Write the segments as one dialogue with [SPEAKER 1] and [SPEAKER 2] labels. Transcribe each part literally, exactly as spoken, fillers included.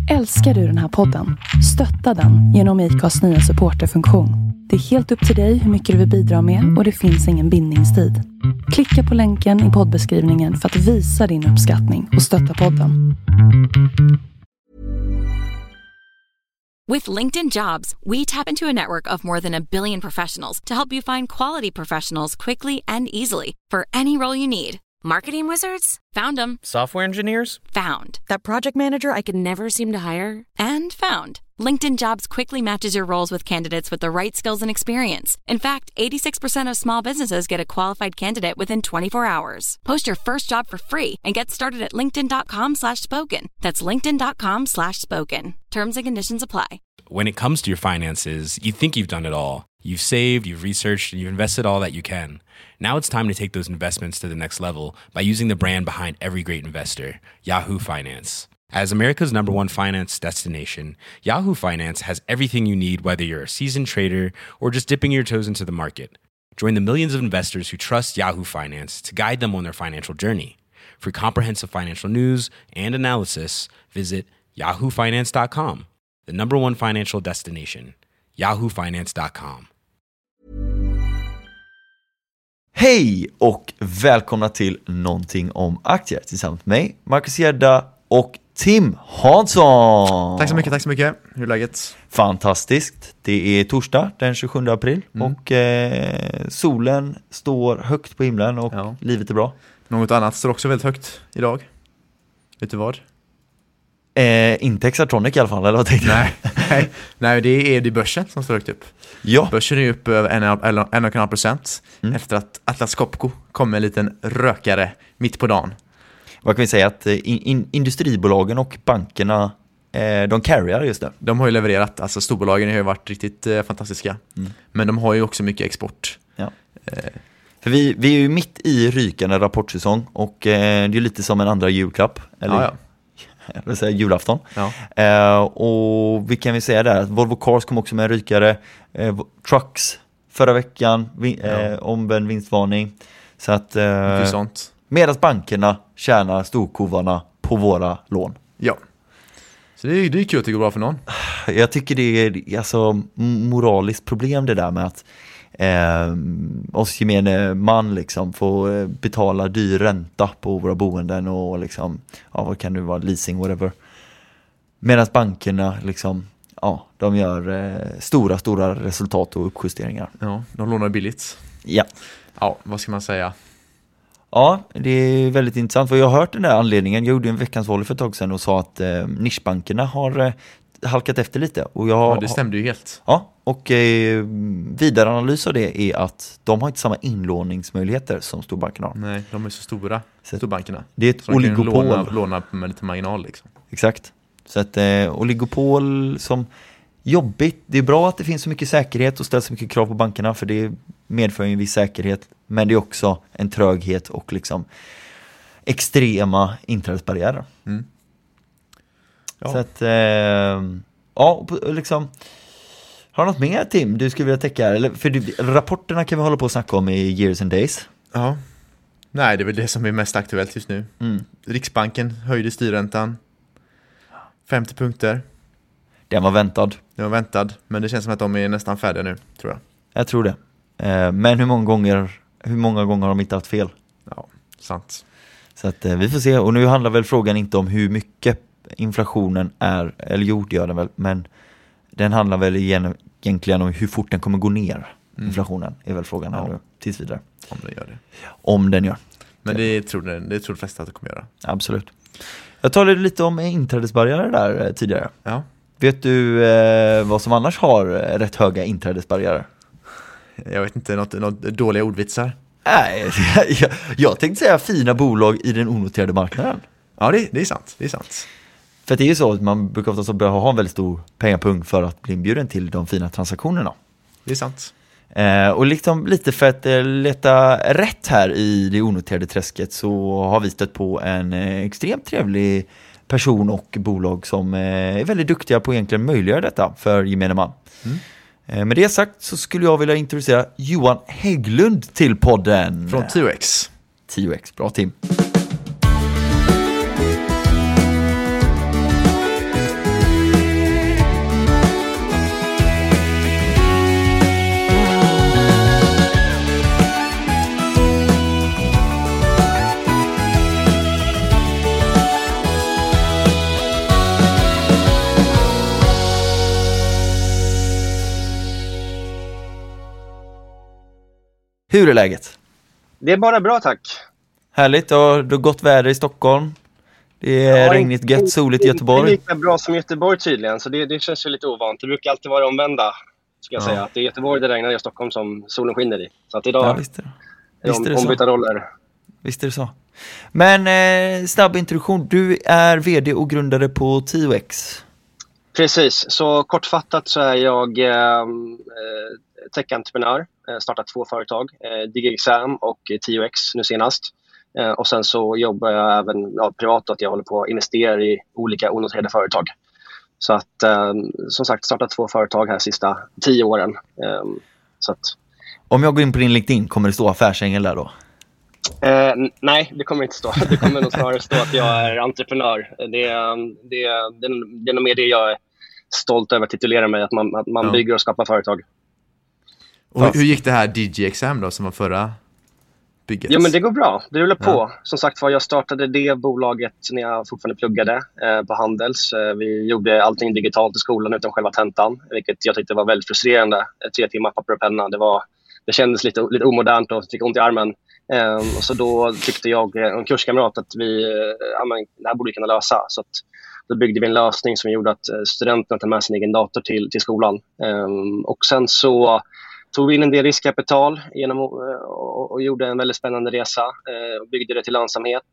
[SPEAKER 1] Älskar du den här podden? Stötta den genom I C A:s nya supporterfunktion. Det är helt upp till dig hur mycket du vill bidra med och det finns ingen bindningstid. Klicka på länken i poddbeskrivningen för att visa din uppskattning och stötta podden.
[SPEAKER 2] With LinkedIn Jobs, we tap into a network of more than a billion professionals to help you find quality professionals quickly and easily for any role you need. Marketing wizards? Found them.
[SPEAKER 3] Software engineers?
[SPEAKER 2] Found. That project manager I could never seem to hire? And found. LinkedIn Jobs quickly matches your roles with candidates with the right skills and experience. In fact, eighty-six percent of small businesses get a qualified candidate within twenty-four hours. Post your first job for free and get started at linkedin.com slash spoken. That's linkedin.com slash spoken. Terms and conditions apply.
[SPEAKER 3] When it comes to your finances, you think you've done it all. You've saved, you've researched, and you've invested all that you can. Now it's time to take those investments to the next level by using the brand behind every great investor, Yahoo Finance. As America's number one finance destination, Yahoo Finance has everything you need, whether you're a seasoned trader or just dipping your toes into the market. Join the millions of investors who trust Yahoo Finance to guide them on their financial journey. For comprehensive financial news and analysis, visit yahoo finance dot com, the number one financial destination, yahoo finance dot com.
[SPEAKER 4] Hej och välkomna till Någonting om aktier tillsammans med mig, Marcus Gärda och Tim Hansson.
[SPEAKER 5] Tack så mycket, tack så mycket. Hur är läget?
[SPEAKER 4] Fantastiskt. Det är torsdag den tjugosjunde april mm. och eh, solen står högt på himlen och ja. Livet är bra.
[SPEAKER 5] Något annat står också väldigt högt idag. Vet du vad?
[SPEAKER 4] Eh, inte Exatronic i alla fall, eller vad tänkte
[SPEAKER 5] nej, nej, nej, det är det börsen som står högt upp.
[SPEAKER 4] Ja.
[SPEAKER 5] Börsen är upp över en och en halv procent mm. efter att Atlas Copco kom med en liten rökare mitt på dagen.
[SPEAKER 4] Vad kan vi säga? Att in, in, industribolagen och bankerna, eh, de carryar just det.
[SPEAKER 5] De har ju levererat, alltså storbolagen har ju varit riktigt eh, fantastiska. Mm. Men de har ju också mycket export.
[SPEAKER 4] Ja. Eh. För vi, vi är ju mitt i rykande rapportsäsong och eh, det är lite som en andra julklapp. Eller? Ja, ja. Jag vill säga julafton. Ja. Eh, och vi kan väl säga där att Volvo Cars kom också med en rykare. Eh, Trucks förra veckan, vin, eh, ja. omvänd vinstvarning. Så att eh,
[SPEAKER 5] sånt.
[SPEAKER 4] Medan bankerna tjänar storkovarna på våra lån.
[SPEAKER 5] Ja. Så det är, det är kul att det går bra för någon.
[SPEAKER 4] Jag tycker det är alltså moraliskt problem det där med att Eh, oss gemene man liksom får betala dyr ränta på våra boenden och liksom, ja, vad kan det vara, leasing, whatever. Medan bankerna liksom, ja, de gör eh, stora, stora resultat och uppjusteringar.
[SPEAKER 5] Ja, de lånar billigt.
[SPEAKER 4] Ja.
[SPEAKER 5] Ja, vad ska man säga?
[SPEAKER 4] Ja, det är väldigt intressant, för jag har hört den där anledningen. Jag gjorde en veckans volley för ett tag sedan och sa att eh, nischbankerna har eh, halkat efter lite. Och jag,
[SPEAKER 5] ja, det stämde ju helt.
[SPEAKER 4] Ja, och eh, vidare analys av det är att de har inte samma inlåningsmöjligheter som storbankerna har.
[SPEAKER 5] Nej, de är så stora, så storbankerna.
[SPEAKER 4] Det är ett så oligopol.
[SPEAKER 5] Låna, låna med lite marginal liksom.
[SPEAKER 4] Exakt. Så att eh, oligopol som jobbigt. Det är bra att det finns så mycket säkerhet och ställs så mycket krav på bankerna, för det medför ju en viss säkerhet. Men det är också en tröghet och liksom extrema inträdesbarriärer. Mm. Ja. Så att, eh, ja, liksom, har du något mer, Tim, du skulle vilja täcka här? Eller, för du, rapporterna kan vi hålla på och snacka om i years and days.
[SPEAKER 5] Ja, nej, det är väl det som är mest aktuellt just nu. Mm. Riksbanken höjde styrräntan femtio punkter.
[SPEAKER 4] Den var väntad.
[SPEAKER 5] Den var väntad, men det känns som att de är nästan färdiga nu, tror jag.
[SPEAKER 4] Jag tror det. Eh, men hur många gånger hur många gånger har de inte haft fel?
[SPEAKER 5] Ja, sant.
[SPEAKER 4] Så att eh, vi får se. Och nu handlar väl frågan inte om hur mycket inflationen är, eller jo, det gör den väl, men den handlar väl igen, egentligen om hur fort den kommer gå ner. Mm. Inflationen är väl frågan här
[SPEAKER 5] ja.
[SPEAKER 4] nu, tills vidare.
[SPEAKER 5] Om den gör det.
[SPEAKER 4] Om den gör.
[SPEAKER 5] Men det tror, det, det tror de flesta att det kommer göra.
[SPEAKER 4] Absolut. Jag talade lite om inträdesbarriärer där eh, tidigare.
[SPEAKER 5] Ja.
[SPEAKER 4] Vet du eh, vad som annars har eh, rätt höga inträdesbarriärer?
[SPEAKER 5] Jag vet inte, något, något dåliga ordvitsar.
[SPEAKER 4] Nej, jag, jag tänkte säga fina bolag i den onoterade marknaden.
[SPEAKER 5] Ja, det, det är sant, det är sant.
[SPEAKER 4] För det är ju så att man brukar ofta så behöva ha en väldigt stor pengapunkt för att bli inbjuden till de fina transaktionerna.
[SPEAKER 5] Det är sant.
[SPEAKER 4] Eh, och liksom lite för att eh, leta rätt här i det onoterade träsket så har vi stött på en eh, extremt trevlig person och bolag som eh, är väldigt duktiga på att egentligen möjliggöra detta för gemene man. Mm. Eh, med det sagt så skulle jag vilja introducera Johan Hägglund till podden.
[SPEAKER 5] Från tio X.
[SPEAKER 4] tio X, bra Tim. Hur är läget?
[SPEAKER 6] Det är bara bra, tack.
[SPEAKER 4] Härligt, du har, du har gott väder i Stockholm. Det är ja, regnigt, gött, soligt i Göteborg.
[SPEAKER 6] Det är lika bra som Göteborg tydligen, så det, det känns ju lite ovant. Det brukar alltid vara omvända, ska jag ja. säga. Att det är Göteborg det regnar och Stockholm som solen skiner i. Så att idag
[SPEAKER 4] ja, visst är det. Visst är det
[SPEAKER 6] om, ombytta roller.
[SPEAKER 4] Visst är det så. Men eh, snabb introduktion, du är vd och grundare på T O X.
[SPEAKER 6] Precis, så kortfattat så är jag eh, tech-entreprenör. Startat två företag, eh, DigiExam och T O X nu senast. Eh, och sen så jobbar jag även ja, privat, att jag håller på att investera i olika onoterade företag. Så att eh, som sagt startat två företag här sista tio åren. Eh, så att...
[SPEAKER 4] Om jag går in på din LinkedIn, kommer det stå affärsängel där då?
[SPEAKER 6] Eh, nej, det kommer inte stå. Det kommer nog snarare stå att jag är entreprenör. Det, det, det, det, det är nog mer det jag är stolt över att titulera mig, att man, att man ja. bygger och skapar företag.
[SPEAKER 5] Och hur gick det här DigiExam då som var förra bygget?
[SPEAKER 6] Ja, men det går bra. Det rullar på. Ja. Som sagt var, jag startade det bolaget när jag fortfarande pluggade eh, på Handels. Eh, vi gjorde allting digitalt i skolan utan själva tentan, vilket jag tyckte var väldigt frustrerande. Eh, tre timmar papper och penna. Det, var, det kändes lite, lite omodernt och fick ont i armen. Eh, och så då tyckte jag och en kurskamrat att vi, eh, ja, men, det här borde vi kunna lösa. Så att, då byggde vi en lösning som gjorde att studenterna tar med sin egen dator till, till skolan. Eh, och sen så tog vi in en del riskkapital genom, och, och gjorde en väldigt spännande resa och byggde det till lönsamhet.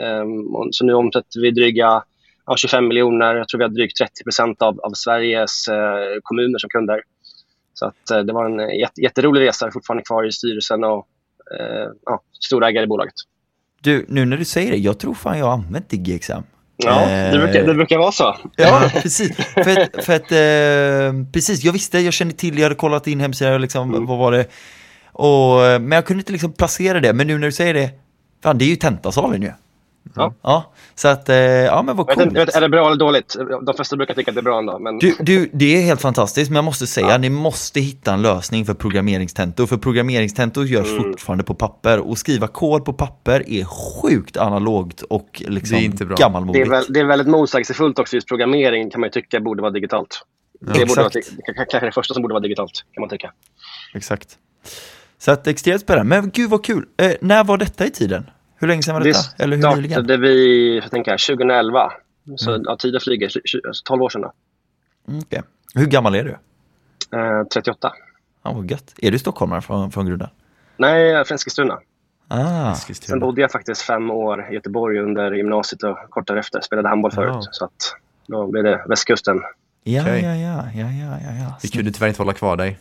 [SPEAKER 6] Så nu omsätter vi dryga ja, tjugofem miljoner. Jag tror vi har drygt trettio procent av, av Sveriges kommuner som kunder. Så att det var en jätte, jätterolig resa. Jag är fortfarande kvar i styrelsen och ja, storägare i bolaget.
[SPEAKER 4] Du, nu när du säger det, jag tror fan jag har använt DigiExam.
[SPEAKER 6] Ja, det brukar, det brukar vara så.
[SPEAKER 4] Ja, precis. För att, för att eh, precis, jag visste, jag kände till, jag hade kollat in hemsidan liksom, mm. vad var det? Och, men jag kunde inte liksom placera det. Men nu när du säger det, fan, det är ju tentasalen ju.
[SPEAKER 6] Ja.
[SPEAKER 4] Ja, så att, eh, ja men vad coolt.
[SPEAKER 6] Vet, är det bra eller dåligt? De flesta brukar tycka att det är bra ändå. Men...
[SPEAKER 4] Du, du, det är helt fantastiskt, men jag måste säga, ja. ni måste hitta en lösning för programmeringstentor. För programmeringstentor görs mm. fortfarande på papper. Och skriva kod på papper är sjukt analogt och liksom
[SPEAKER 5] det är inte bra.
[SPEAKER 4] gammalmodigt.
[SPEAKER 6] Det är, väl, det är väldigt motsägelsefullt också, just programmering kan man ju tycka borde vara digitalt. Ja, det borde vara, kanske det första som borde vara digitalt, kan man tycka.
[SPEAKER 4] Exakt. Så att extremt spännande. Men gud vad kul. Eh, när var detta i tiden? Hur länge sedan var detta?
[SPEAKER 6] Det
[SPEAKER 4] Eller hur
[SPEAKER 6] startade vi, jag tänker, tjugoelva. Så mm. ja, tiden flyger, tolv år sedan då.
[SPEAKER 4] Mm, okay. Hur gammal är du?
[SPEAKER 6] Eh, trettioåtta.
[SPEAKER 4] Ja, vad gött. Är du stockholmare från, från grunden?
[SPEAKER 6] Nej, jag är från Eskilstuna.
[SPEAKER 4] Ah.
[SPEAKER 6] Sen bodde jag faktiskt fem år i Göteborg under gymnasiet och kort därefter. Spelade handboll förut. Oh. Så att då blev det västkusten.
[SPEAKER 4] Ja, okay. ja, ja, ja, ja, ja, ja.
[SPEAKER 5] Vi kunde tyvärr inte hålla kvar dig.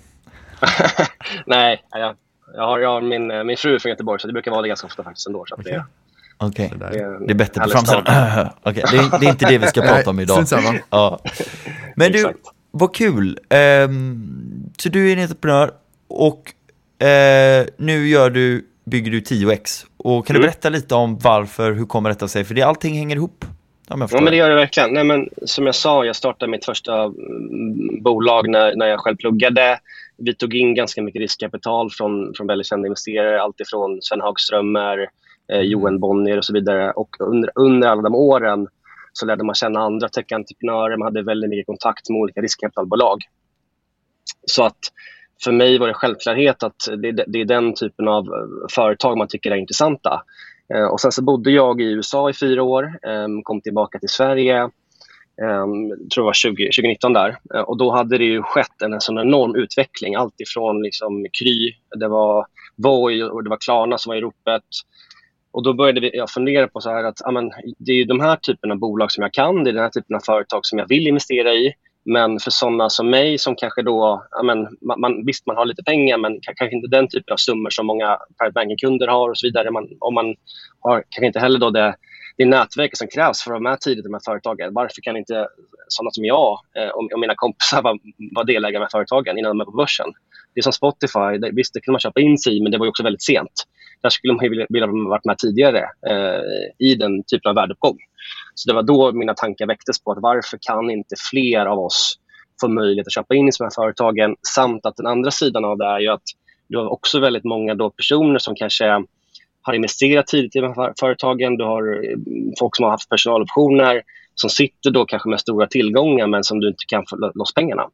[SPEAKER 6] Nej, jag, jag har, jag har min, min fru från Göteborg, så det brukar vara det ganska ofta faktiskt ändå. Så
[SPEAKER 4] okay.
[SPEAKER 6] det,
[SPEAKER 4] Okej, okay. det, det är bättre på framsidan. Okej, okay. det, det är inte det vi ska prata om idag. Ja. Men du, vad kul. Um, så du är en entreprenör och uh, nu gör du, bygger du T O X. Och kan du
[SPEAKER 6] mm.
[SPEAKER 4] berätta lite om varför, hur kommer detta sig? För det, allting hänger ihop.
[SPEAKER 6] Ja, men det gör det verkligen. Nej, men som jag sa, jag startade mitt första mm, bolag när, när jag själv pluggade. Vi tog in ganska mycket riskkapital från, från väldigt kända investerare. Allt ifrån Sven Hagströmer, eh, Johan Bonnier och så vidare. Och under, under alla de åren så lärde man känna andra tech-entreprenörer. Man hade väldigt mycket kontakt med olika riskkapitalbolag. Så att för mig var det självklarhet att det, det är den typen av företag man tycker är intressanta. Eh, och sen så bodde jag i U S A i fyra år. Eh, kom tillbaka till Sverige. Um, tror det var tjugo, tjugonitton där. Uh, och då hade det ju skett en, en sån enorm utveckling. Allt ifrån liksom Kry, det var Voi och det var Klarna som var i ropet. Och då började vi, jag fundera på så här att amen, det är ju de här typen av bolag som jag kan. Det är den här typen av företag som jag vill investera i. Men för sådana som mig som kanske då, amen, man, man, visst man har lite pengar men kanske inte den typen av summor som många private banking-kunder har och så vidare. Man, om man har kanske inte heller då det Det är nätverket som krävs för att vara med tidigt i de här företagen. Varför kan inte sådana som jag eh, och, och mina kompisar vara, vara delägare med företagen innan de är på börsen? Det är som Spotify. Det, visst, det kunde man köpa in sig i, men det var ju också väldigt sent. Där skulle man ju vilja, vilja ha varit med tidigare eh, i den typen av värdeuppgång. Så det var då mina tankar väcktes på att varför kan inte fler av oss få möjlighet att köpa in i de här företagen? Samt att den andra sidan av det är ju att du har också väldigt många då personer som kanske har investerat tidigt i de här företagen. Du har folk som har haft personaloptioner som sitter då kanske med stora tillgångar men som du inte kan få loss pengarna.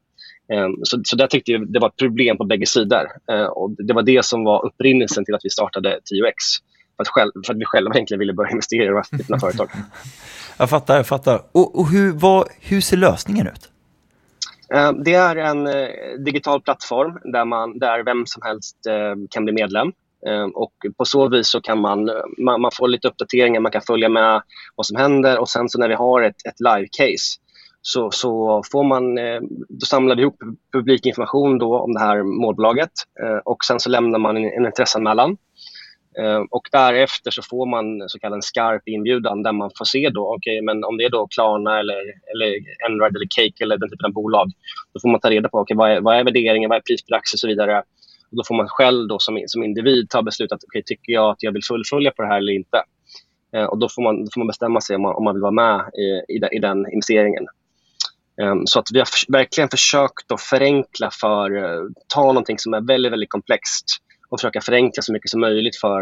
[SPEAKER 6] Så, så där tyckte jag det var ett problem på bägge sidor. Och det var det som var upprinnelsen till att vi startade tio X. För att, själv, för att vi själva egentligen ville börja investera i de här typerna av företag.
[SPEAKER 4] Jag fattar, jag fattar. Och, och hur, vad, hur ser lösningen ut?
[SPEAKER 6] Det är en digital plattform där, man, där vem som helst kan bli medlem. Och på så vis så kan man, man, man få lite uppdateringar, man kan följa med vad som händer. Och sen så när vi har ett, ett live-case så, så får man, då samlar vi ihop publikinformation då om det här målbolaget. Och sen så lämnar man en, en intresseanmälan. Och därefter så får man så kallad en skarp inbjudan där man får se då, okej, okay, men om det är då Klarna eller, eller Android eller Cake eller den typen av bolag, då får man ta reda på, okej, okay, vad, är, vad är värderingen, vad är prispraxis och så vidare. Och då får man själv då som, som individ ta beslut att, okej, okay, tycker jag att jag vill fullfölja på det här eller inte. Eh, och då får, man, då får man bestämma sig om man, om man vill vara med i, i, den, i den investeringen. Eh, så att vi har för, verkligen försökt att förenkla för, eh, ta någonting som är väldigt, väldigt komplext och försöka förenkla så mycket som möjligt för,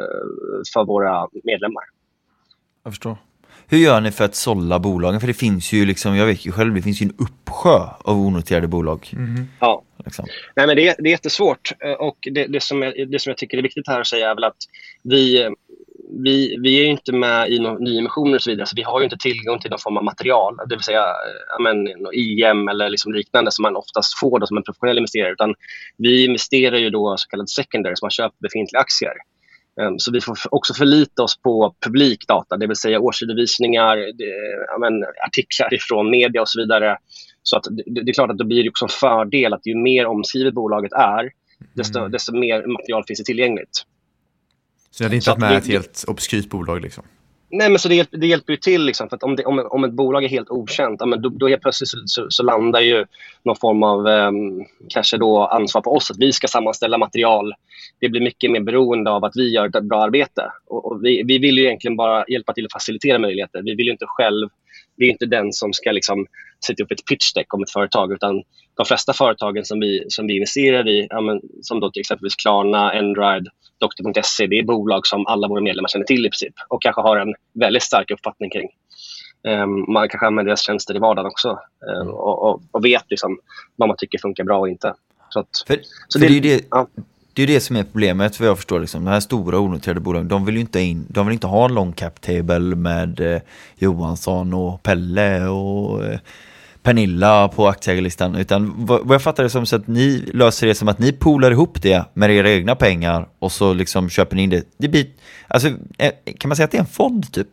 [SPEAKER 6] för våra medlemmar.
[SPEAKER 4] Jag förstår. Hur gör ni för att sålla bolagen? För det finns ju liksom, jag vet ju själv, det finns ju en uppsjö av onoterade bolag.
[SPEAKER 6] Mm. Ja. Liksom. Nej, men det, är, det är jättesvårt. Och det, det, som jag, det som jag tycker är viktigt här att säga är väl att vi, vi, vi är ju inte med i några nyemissioner och så vidare. Så vi har ju inte tillgång till någon form av material. Det vill säga men, I M eller liksom liknande som man oftast får då som en professionell investerare. Utan vi investerar ju då så kallad secondary som man köper befintliga aktier. Um, så vi får också förlita oss på publikdata. Det vill säga årsredovisningar, det, men, artiklar ifrån media och så vidare. Så att det, det är klart att det blir också en fördel att ju mer omskrivet bolaget är, desto, mm. desto mer material finns det tillgängligt.
[SPEAKER 5] Så det är inte så att med det, ett helt obskyrt bolag liksom?
[SPEAKER 6] Nej, men så det, det hjälper ju till liksom, för att om, det, om, om ett bolag är helt okänt, ja, men då, då helt plötsligt så, så, så landar ju någon form av um, kanske då ansvar på oss att vi ska sammanställa material. Det blir mycket mer beroende av att vi gör ett bra arbete. Och, och vi, vi vill ju egentligen bara hjälpa till att facilitera möjligheter. Vi vill ju inte själv, vi är inte den som ska liksom sätta upp ett pitch deck om ett företag, utan de flesta företagen som vi, som vi investerar i, ja, men, som då till exempel Klarna, Android, doktor punkt se, det är bolag som alla våra medlemmar känner till i princip och kanske har en väldigt stark uppfattning kring. Um, man kanske använder deras tjänster i vardagen också um, och, och, och vet liksom vad man tycker funkar bra och inte. Så, att,
[SPEAKER 4] för,
[SPEAKER 6] så
[SPEAKER 4] för
[SPEAKER 6] det,
[SPEAKER 4] det, är det,
[SPEAKER 6] ja.
[SPEAKER 4] det är det som är problemet, vad jag förstår. Liksom. De här stora onoterade bolagen, de vill ju inte, in, de vill inte ha en long cap table med eh, Johansson och Pelle och eh, Pernilla på aktieägarlistan, utan vad, vad jag fattar det som så att ni löser det som att ni poolar ihop det med era egna pengar och så liksom köper ni in det. Det blir, alltså, kan man säga att det är en fond typ?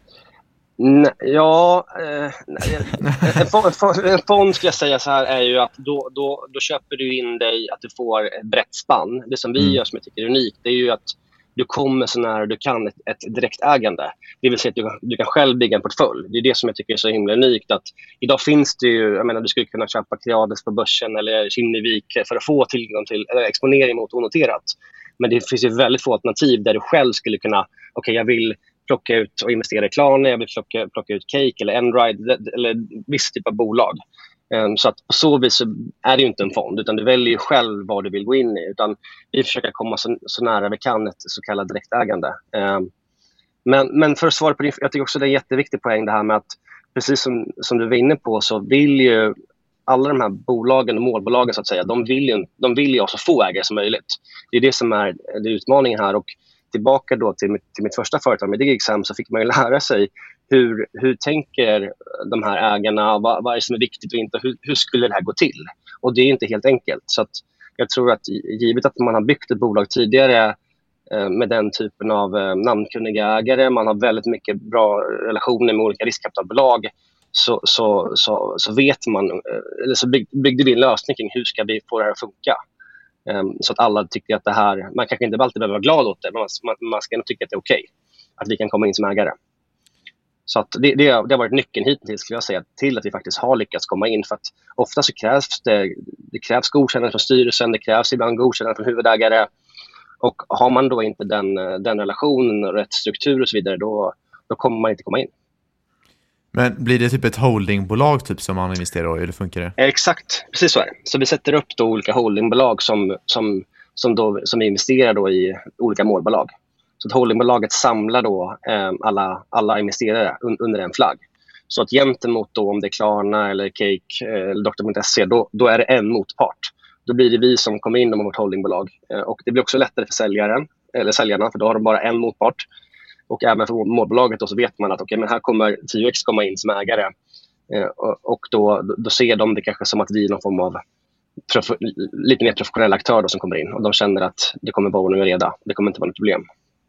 [SPEAKER 6] Nej, ja, eh, en, fond, en, fond, en fond ska jag säga så här är ju att då, då, då köper du in dig att du får ett brett spann. Det som vi mm. gör som jag tycker är unikt, det är ju att du kommer så nära du kan ett, ett direktägande. Det vill säga att du, du kan själv bygga en portfölj. Det är det som jag tycker är så himla unikt. Att idag finns det ju, jag menar du skulle kunna köpa Creades på börsen eller Kinnevik för att få tillgång till eller exponering mot onoterat. Men det finns ju väldigt få alternativ där du själv skulle kunna, okej okay, jag vill plocka ut och investera i Klarna, jag vill plocka, plocka ut Cake eller Android eller viss typ av bolag. Um, så att på så vis så är det ju inte en fond, utan du väljer ju själv vad du vill gå in i, utan vi försöker komma så, så nära vi kan ett så kallat direktägande. Um, men, men för att svara på det, jag tycker också det är en jätteviktig poäng det här med att precis som, som du var inne på så vill ju alla de här bolagen och målbolagen så att säga, de vill ju, de vill ju ha så få ägare som möjligt. Det är det som är det utmaningen här. Och tillbaka då till mitt, till mitt första företag med DigExam så fick man ju lära sig hur, hur tänker de här ägarna, vad, vad är det som är viktigt och inte, hur, hur skulle det här gå till? Och det är inte helt enkelt. Så att jag tror att givet att man har byggt ett bolag tidigare eh, med den typen av eh, namnkunniga ägare, man har väldigt mycket bra relationer med olika riskkapitalbolag, så, så, så, så vet man, eh, eller så bygg, byggde vi en lösning kring hur ska vi få det här att funka. Um, så att alla tycker att det här, man kanske inte alltid behöver vara glad åt det, men man, man ska nog tycka att det är okej att vi kan komma in som ägare. Så att det, det, det har varit nyckeln hittills skulle jag säga, till att vi faktiskt har lyckats komma in, för att ofta så krävs det, det krävs godkännande från styrelsen, det krävs ibland godkännande från huvudägare, och har man då inte den, den relationen och rätt struktur och så vidare, då, då kommer man inte komma in.
[SPEAKER 5] Men blir det typ ett holdingbolag typ som man investerar i, eller funkar det?
[SPEAKER 6] Exakt, precis så är det. Så vi sätter upp då olika holdingbolag som, som, som, då, som investerar då i olika målbolag. Så att holdingbolaget samlar då eh, alla, alla investerare un, under en flagg. Så att gentemot då, om det är Klarna eller Cake eller doktor punkt se, då, då är det en motpart. Då blir det vi som kommer in med vårt holdingbolag. Och det blir också lättare för säljaren, eller säljarna, för då har de bara en motpart. Och även för målbolaget då så vet man att okay, men här kommer tio X komma in som ägare. Och då, då ser de det kanske som att vi är någon form av prof- lite mer professionell aktör då som kommer in. Och de känner att det kommer vara ordning och reda. Det kommer inte vara något problem.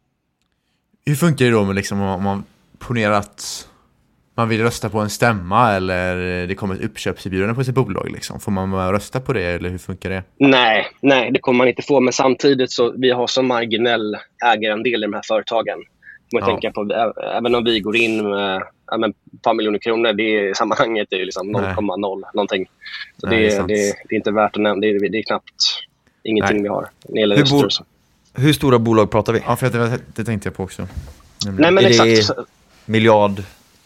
[SPEAKER 5] Hur funkar det då med liksom, om man ponerar att man vill rösta på en stämma eller det kommer ett uppköpserbjudande på sitt bolag? Liksom. Får man rösta på det eller hur funkar det? Nej,
[SPEAKER 6] nej, det kommer man inte få. Men samtidigt så vi har så marginell ägarandel i de här företagen. Man ja. tänka på, även om vi går in med ja, men ett par miljoner kronor, det är, i sammanhanget är liksom noll komma noll någonting. Så nej, det, är, det, är, det är inte värt att nämna, det är, det är knappt ingenting nej. vi har.
[SPEAKER 4] Hur, bo- hur stora bolag pratar vi?
[SPEAKER 5] Ja, för det, det tänkte jag på också.
[SPEAKER 6] Nej, men
[SPEAKER 4] är
[SPEAKER 6] exakt.
[SPEAKER 4] Det miljard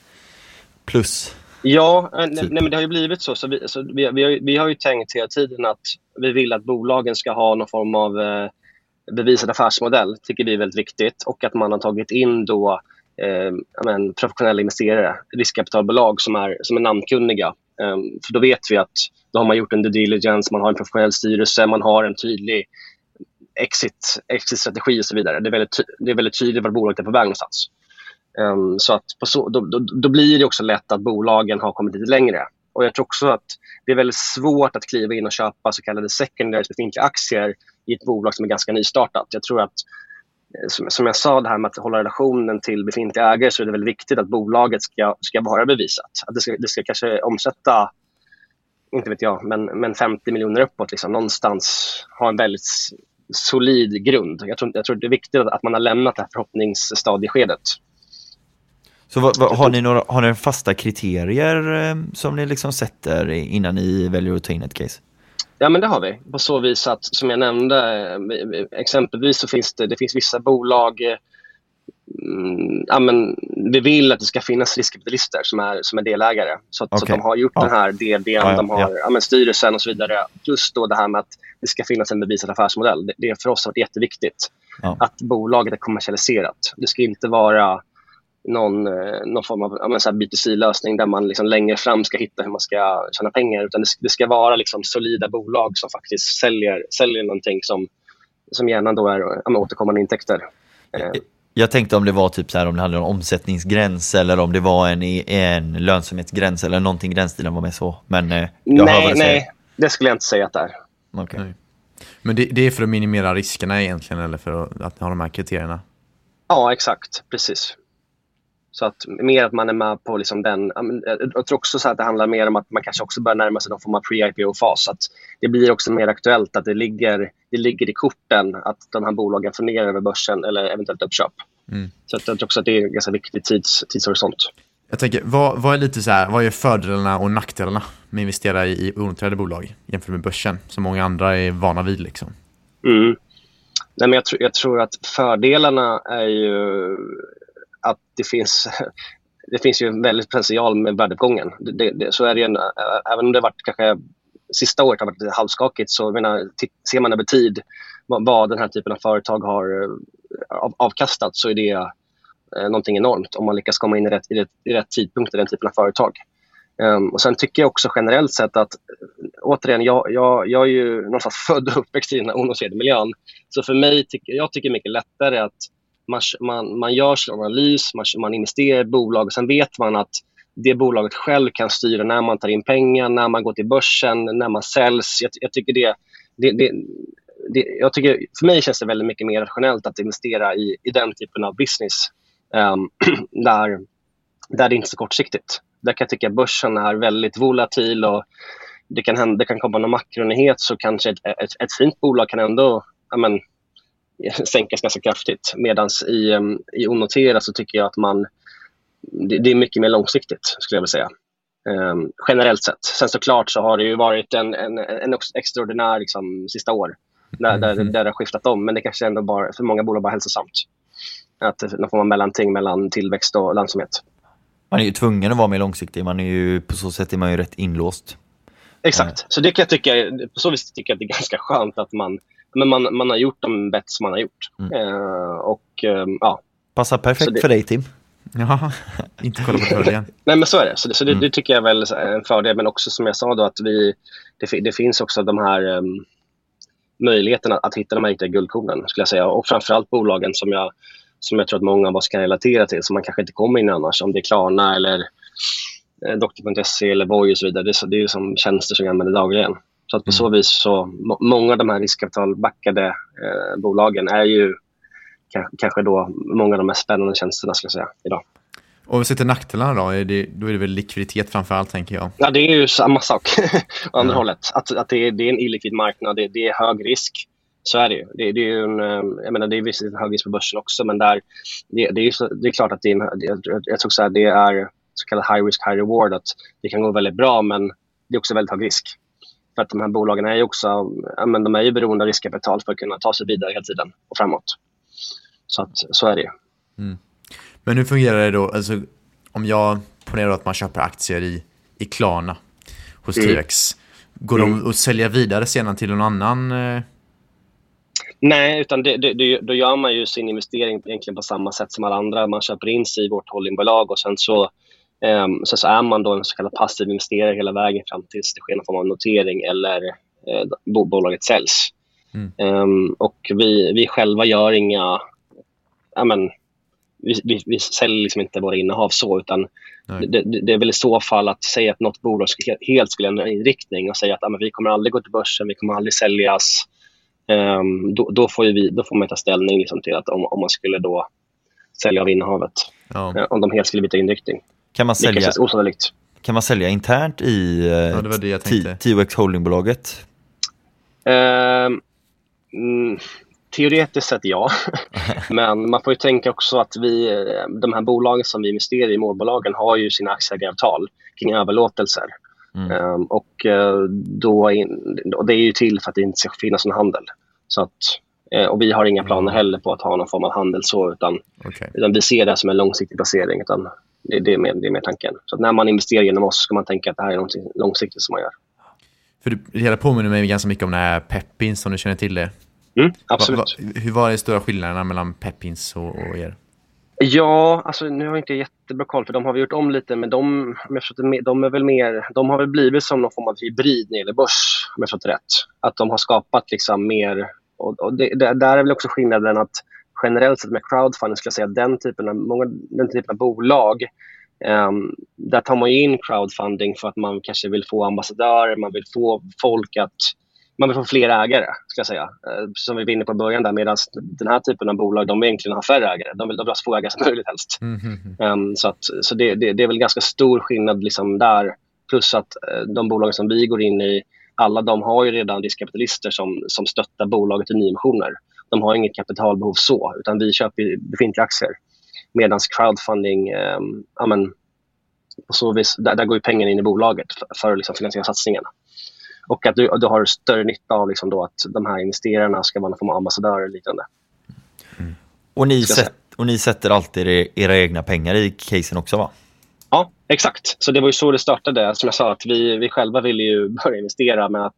[SPEAKER 4] plus?
[SPEAKER 6] Ja, nej, nej, men det har ju blivit så. så, vi, så vi, vi, har, vi har ju tänkt hela tiden att vi vill att bolagen ska ha någon form av eh, bevisad affärsmodell, tycker vi är väldigt viktigt. Och att man har tagit in då eh, men, professionella investerare, riskkapitalbolag som är, som är namnkunniga. Eh, för då vet vi att då har man gjort en due diligence, man har en professionell styrelse, man har en tydlig exit, exit-strategi och så vidare. Det är väldigt, det är väldigt tydligt var bolaget är på väg någonstans. Um, så att på så, då, då, då blir det också lätt att bolagen har kommit lite längre. Och jag tror också att det är väldigt svårt att kliva in och köpa så kallade secondaries, befintliga aktier i ett bolag som är ganska nystartat. Jag tror att, som, som jag sa, det här med att hålla relationen till befintliga ägare, så är det väldigt viktigt att bolaget ska, ska vara bevisat. Att det ska, det ska kanske omsätta, inte vet jag, men, men femtio miljoner uppåt, liksom, någonstans ha en väldigt solid grund. Jag tror, jag tror det är viktigt att man har lämnat det här förhoppningsstadieskedet.
[SPEAKER 4] Så vad, vad, har ni några har ni fasta kriterier eh, som ni liksom sätter innan ni väljer att ta in ett case?
[SPEAKER 6] Ja, men det har vi. På så vis att, som jag nämnde, eh, exempelvis så finns det, det finns vissa bolag, eh, mm, ja, men vi vill att det ska finnas riskkapitalister som är, som är delägare. Så att, okay. så att de har gjort ja. den här D D:n, ja, ja, de har ja. Ja, men styrelsen och så vidare. Plus då det här med att det ska finnas en bevisad affärsmodell. Det, det är för oss varit jätteviktigt ja. att bolaget är kommersialiserat. Det ska inte vara någon, någon form av ja, men så här B två C-lösning där man liksom längre fram ska hitta hur man ska tjäna pengar, utan det, det ska vara liksom solida bolag som faktiskt säljer, säljer någonting som, som gärna då är ja, återkommande intäkter.
[SPEAKER 4] Jag, jag tänkte om det var typ så här, om det hade en omsättningsgräns eller om det var en, en lönsamhetsgräns eller någonting i den stilen var med så. Men jag
[SPEAKER 6] nej, nej, det skulle jag inte säga att det är.
[SPEAKER 4] Okay. Nej.
[SPEAKER 5] Men det, det är för att minimera riskerna egentligen, eller för att, att ha de här kriterierna?
[SPEAKER 6] Ja, exakt, precis. Så att mer att man är med på liksom den, jag tror också så att det handlar mer om att man kanske också börjar närma sig någon form av pre-I P O-fas. Att det blir också mer aktuellt att det ligger, det ligger i korten att de här bolagen funderar över börsen eller eventuellt uppköp. Mm. Så att jag tror också att det är en ganska viktig tids, tidshorisont.
[SPEAKER 5] Jag tänker, vad, vad är lite så här, vad är fördelarna och nackdelarna med att investera i, i onoterade bolag jämfört med börsen som många andra är vana vid liksom?
[SPEAKER 6] Mm. Nej, men jag, tr- jag tror att fördelarna är ju att det finns, det finns ju en väldigt potential med värdeuppgången. Det, det, det, så är det en, även om det har varit kanske sista året har varit halvskakigt, så menar, t- ser man över tid vad, vad den här typen av företag har av, avkastat, så är det eh, någonting enormt om man lyckas komma in i rätt, i rätt, i rätt tidpunkt i den typen av företag. Um, och sen tycker jag också generellt sett att återigen, jag, jag, jag är ju någonstans född och uppväxt i den här onoterade miljön. Så för mig, tycker jag tycker mycket lättare att Man, man, man gör sin analys, man, man investerar i ett bolag och sen vet man att det bolaget själv kan styra när man tar in pengar, när man går till börsen, när man säljs. Jag, jag tycker det, det, det, det jag tycker, för mig känns det väldigt mycket mer rationellt att investera i, i den typen av business um, där, där det inte är så kortsiktigt. Där kan jag tycka att börsen är väldigt volatil och det kan, hända, det kan komma någon makronyhet, så kanske ett, ett, ett fint bolag kan ändå amen, sänkas ganska kraftigt. Medan i, i onoterat så tycker jag att man det, det är mycket mer långsiktigt, skulle jag vilja säga. Um, generellt sett. Sen såklart så har det ju varit en, en, en extraordinär liksom, sista år där, där, där det har skiftat om, men det kanske ändå bara för många bolag bara hälsosamt. Att då får man mellanting mellan tillväxt och lönsamhet.
[SPEAKER 4] Man är ju tvungen att vara mer långsiktig. Man är ju, på så sätt är man ju rätt inlåst.
[SPEAKER 6] Exakt. Så det kan jag tycka, på så vis tycker jag att det är ganska skönt att man Men man, man har gjort de bets man har gjort. Mm. Uh, och uh, ja.
[SPEAKER 4] Passar perfekt
[SPEAKER 6] det,
[SPEAKER 4] för dig, Tim.
[SPEAKER 5] Ja, inte kolla på portföljen.
[SPEAKER 6] Nej, men så är det. Så det, så det, mm. det tycker jag väl är en fördel. Men också som jag sa då att vi, det, det finns också de här um, möjligheterna att, att hitta de här riktiga guldkornen, skulle jag säga. Och framförallt bolagen som jag, som jag tror att många av oss kan relatera till, som man kanske inte kommer in annars. Om det är Klarna eller eh, doktor punkt se eller Voi och så vidare. Det är, det är som tjänster som jag använder dagligen. Så att på mm. så vis så må, många av de här riskkapitalbackade eh, bolagen är ju kanske då många av de mest spännande tjänsterna, ska jag säga, idag.
[SPEAKER 5] Och om vi sätter nackdelarna då, är det, då är det väl likviditet framförallt, tänker jag.
[SPEAKER 6] Ja, det är ju samma sak på andra mm. hållet. Att, att det, är, det är en illikvid marknad, det, det är hög risk. Så är det ju. Det, det är ju en, jag menar, det är visst en hög risk på börsen också, men där, det, det, är, så, det är klart att det är, en, det, jag tror så här, det är så kallad high risk, high reward. Att det kan gå väldigt bra, men det är också väldigt hög risk. För att de här bolagen är ju också, ja, men de är ju beroende av riskkapital för att kunna ta sig vidare hela tiden och framåt. Så att, så är det ju.
[SPEAKER 5] Mm. Men hur fungerar det då? Alltså, om jag ponerar att man köper aktier i, i Klarna hos mm. T X, går mm. de att sälja vidare sedan till någon annan? Eh...
[SPEAKER 6] Nej, utan det, det, det, då gör man ju sin investering egentligen på samma sätt som alla andra. Man köper in sig i vårt holdingbolag och sen så, um, så, så är man då en så kallad passiv investerare hela vägen fram tills det sker någon form av notering eller eh, bolaget säljs. Mm. Um, och vi, vi själva gör inga... Ja, men, vi, vi, vi säljer liksom inte våra innehav så, utan det, det, det är väl i så fall att säga att något bolag ska, helt skulle ändra inriktning och säga att ja, men vi kommer aldrig gå till börsen, vi kommer aldrig säljas. Um, då, då, får ju vi, då får man ta ställning liksom till att om, om man skulle då sälja av innehavet. Ja. Uh, om de helt skulle byta inriktning.
[SPEAKER 4] Kan man sälja,
[SPEAKER 6] osannolikt.
[SPEAKER 4] Kan man sälja internt i uh,
[SPEAKER 5] ja, det var det jag tänkte.
[SPEAKER 4] T X Holdingbolaget?
[SPEAKER 6] Uh, mm, Teoretiskt sett ja, men man får ju tänka också att vi, de här bolagen som vi investerar i, målbolagen, har ju sina aktieägaravtal kring överlåtelser. Mm. Um, och, då in, och det är ju till för att det inte ska finnas någon handel. Så att, och vi har inga planer heller på att ha någon form av handel så, utan, okay. utan vi ser det som en långsiktig placering. Utan det, det, är mer, det är mer tanken. Så att när man investerar genom oss ska man tänka att det här är något långsiktigt som man gör.
[SPEAKER 5] För det hela påminner mig ganska mycket om den här Pepins, som du känner till det.
[SPEAKER 6] Mm, absolut. Va,
[SPEAKER 5] va, hur var det stora skillnaderna mellan Pepins och, och er?
[SPEAKER 6] Ja, alltså nu har jag inte jättebra koll, för de har vi gjort om lite, men de, de är väl mer, de har väl blivit som någon form av hybrid när det gäller börs, om jag förstått rätt. Att de har skapat liksom mer, och, och det, det, där är väl också skillnaden att generellt sett med crowdfunding, ska jag säga, den typen av, många, den typen av bolag, um, där tar man ju in crowdfunding för att man kanske vill få ambassadörer, man vill få folk att man vill få fler ägare, ska jag säga. Som vi var inne på i början där, medan den här typen av bolag, de vill egentligen ha färre ägare. De vill ha så få ägare som möjligt helst. Mm-hmm. Um, så att, så det, det, det är väl ganska stor skillnad liksom där. Plus att uh, de bolag som vi går in i, alla de har ju redan riskkapitalister som, som stöttar bolaget i nyemissioner. De har inget kapitalbehov så, utan vi köper befintliga aktier. Medan crowdfunding, um, amen, på så vis, där, där går ju pengarna in i bolaget för, för att liksom finansiera satsningarna. Och att du, du har större nytta av liksom då att de här investerarna ska vara någon form av ambassadörer och liknande.
[SPEAKER 4] Mm. Och, ni sätt, och ni sätter alltid era egna pengar i casen också, va?
[SPEAKER 6] Ja, exakt. Så det var ju så det startade. Som jag sa, att vi, vi själva ville ju börja investera, men att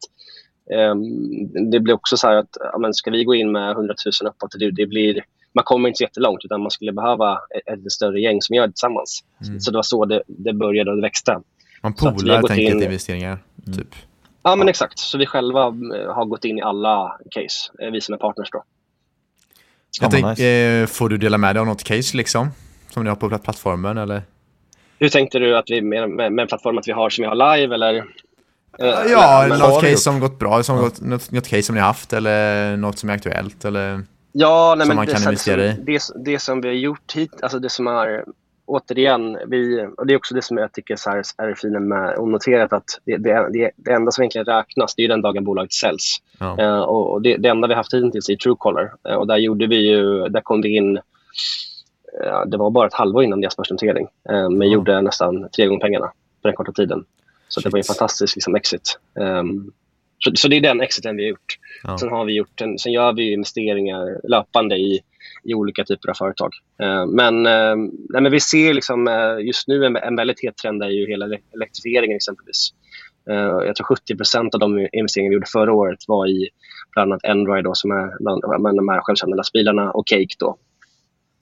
[SPEAKER 6] um, det blir också så här att ja, men ska vi gå in med hundratusen uppåt, det, det blir, man kommer inte så jättelångt, utan man skulle behöva ett, ett större gäng som gör det tillsammans. Mm. Så det var så det, det började och det växte.
[SPEAKER 5] Man poolar helt enkelt investeringar, mm. typ.
[SPEAKER 6] Ja, men exakt. Så vi själva har gått in i alla case, vi som är partners då.
[SPEAKER 5] Jag tänk, nice. Får du dela med dig av något case liksom, som ni har på plattformen, eller?
[SPEAKER 6] Hur tänkte du att vi med, med, med plattformen att vi har som vi har live, eller?
[SPEAKER 5] Ja, eller något case som gått bra, som ja. gått, något, något case som ni har haft, eller något som är aktuellt, eller
[SPEAKER 6] ja, nej,
[SPEAKER 5] som
[SPEAKER 6] men
[SPEAKER 5] man
[SPEAKER 6] det,
[SPEAKER 5] kan investera i?
[SPEAKER 6] Det, det som vi har gjort hit, alltså det som är, återigen, vi, och det är också det som jag tycker så här är fint med att notera, att det, det, det, det enda som egentligen räknas, det är den dagen bolaget säljs. Ja. Uh, och och det, det enda vi har haft hittills är Truecaller. Uh, och där gjorde vi ju, där kom det in, uh, det var bara ett halvår innan deras börsnotering, uh, men ja. gjorde nästan tre gånger pengarna på den korta tiden. Så Shit. det var en fantastisk liksom, exit. Um, så, så det är den exiten vi har gjort. Ja. Sen har vi gjort en, sen gör vi investeringar löpande i i olika typer av företag. Uh, men, uh, nej, men vi ser liksom, uh, just nu en, en väldigt het trend är ju hela elektrifieringen exempelvis. Uh, jag tror sjuttio procent av de investeringar vi gjorde förra året var i bland annat Android då, som är bland, bland de här självkörande lastbilarna, och Cake då.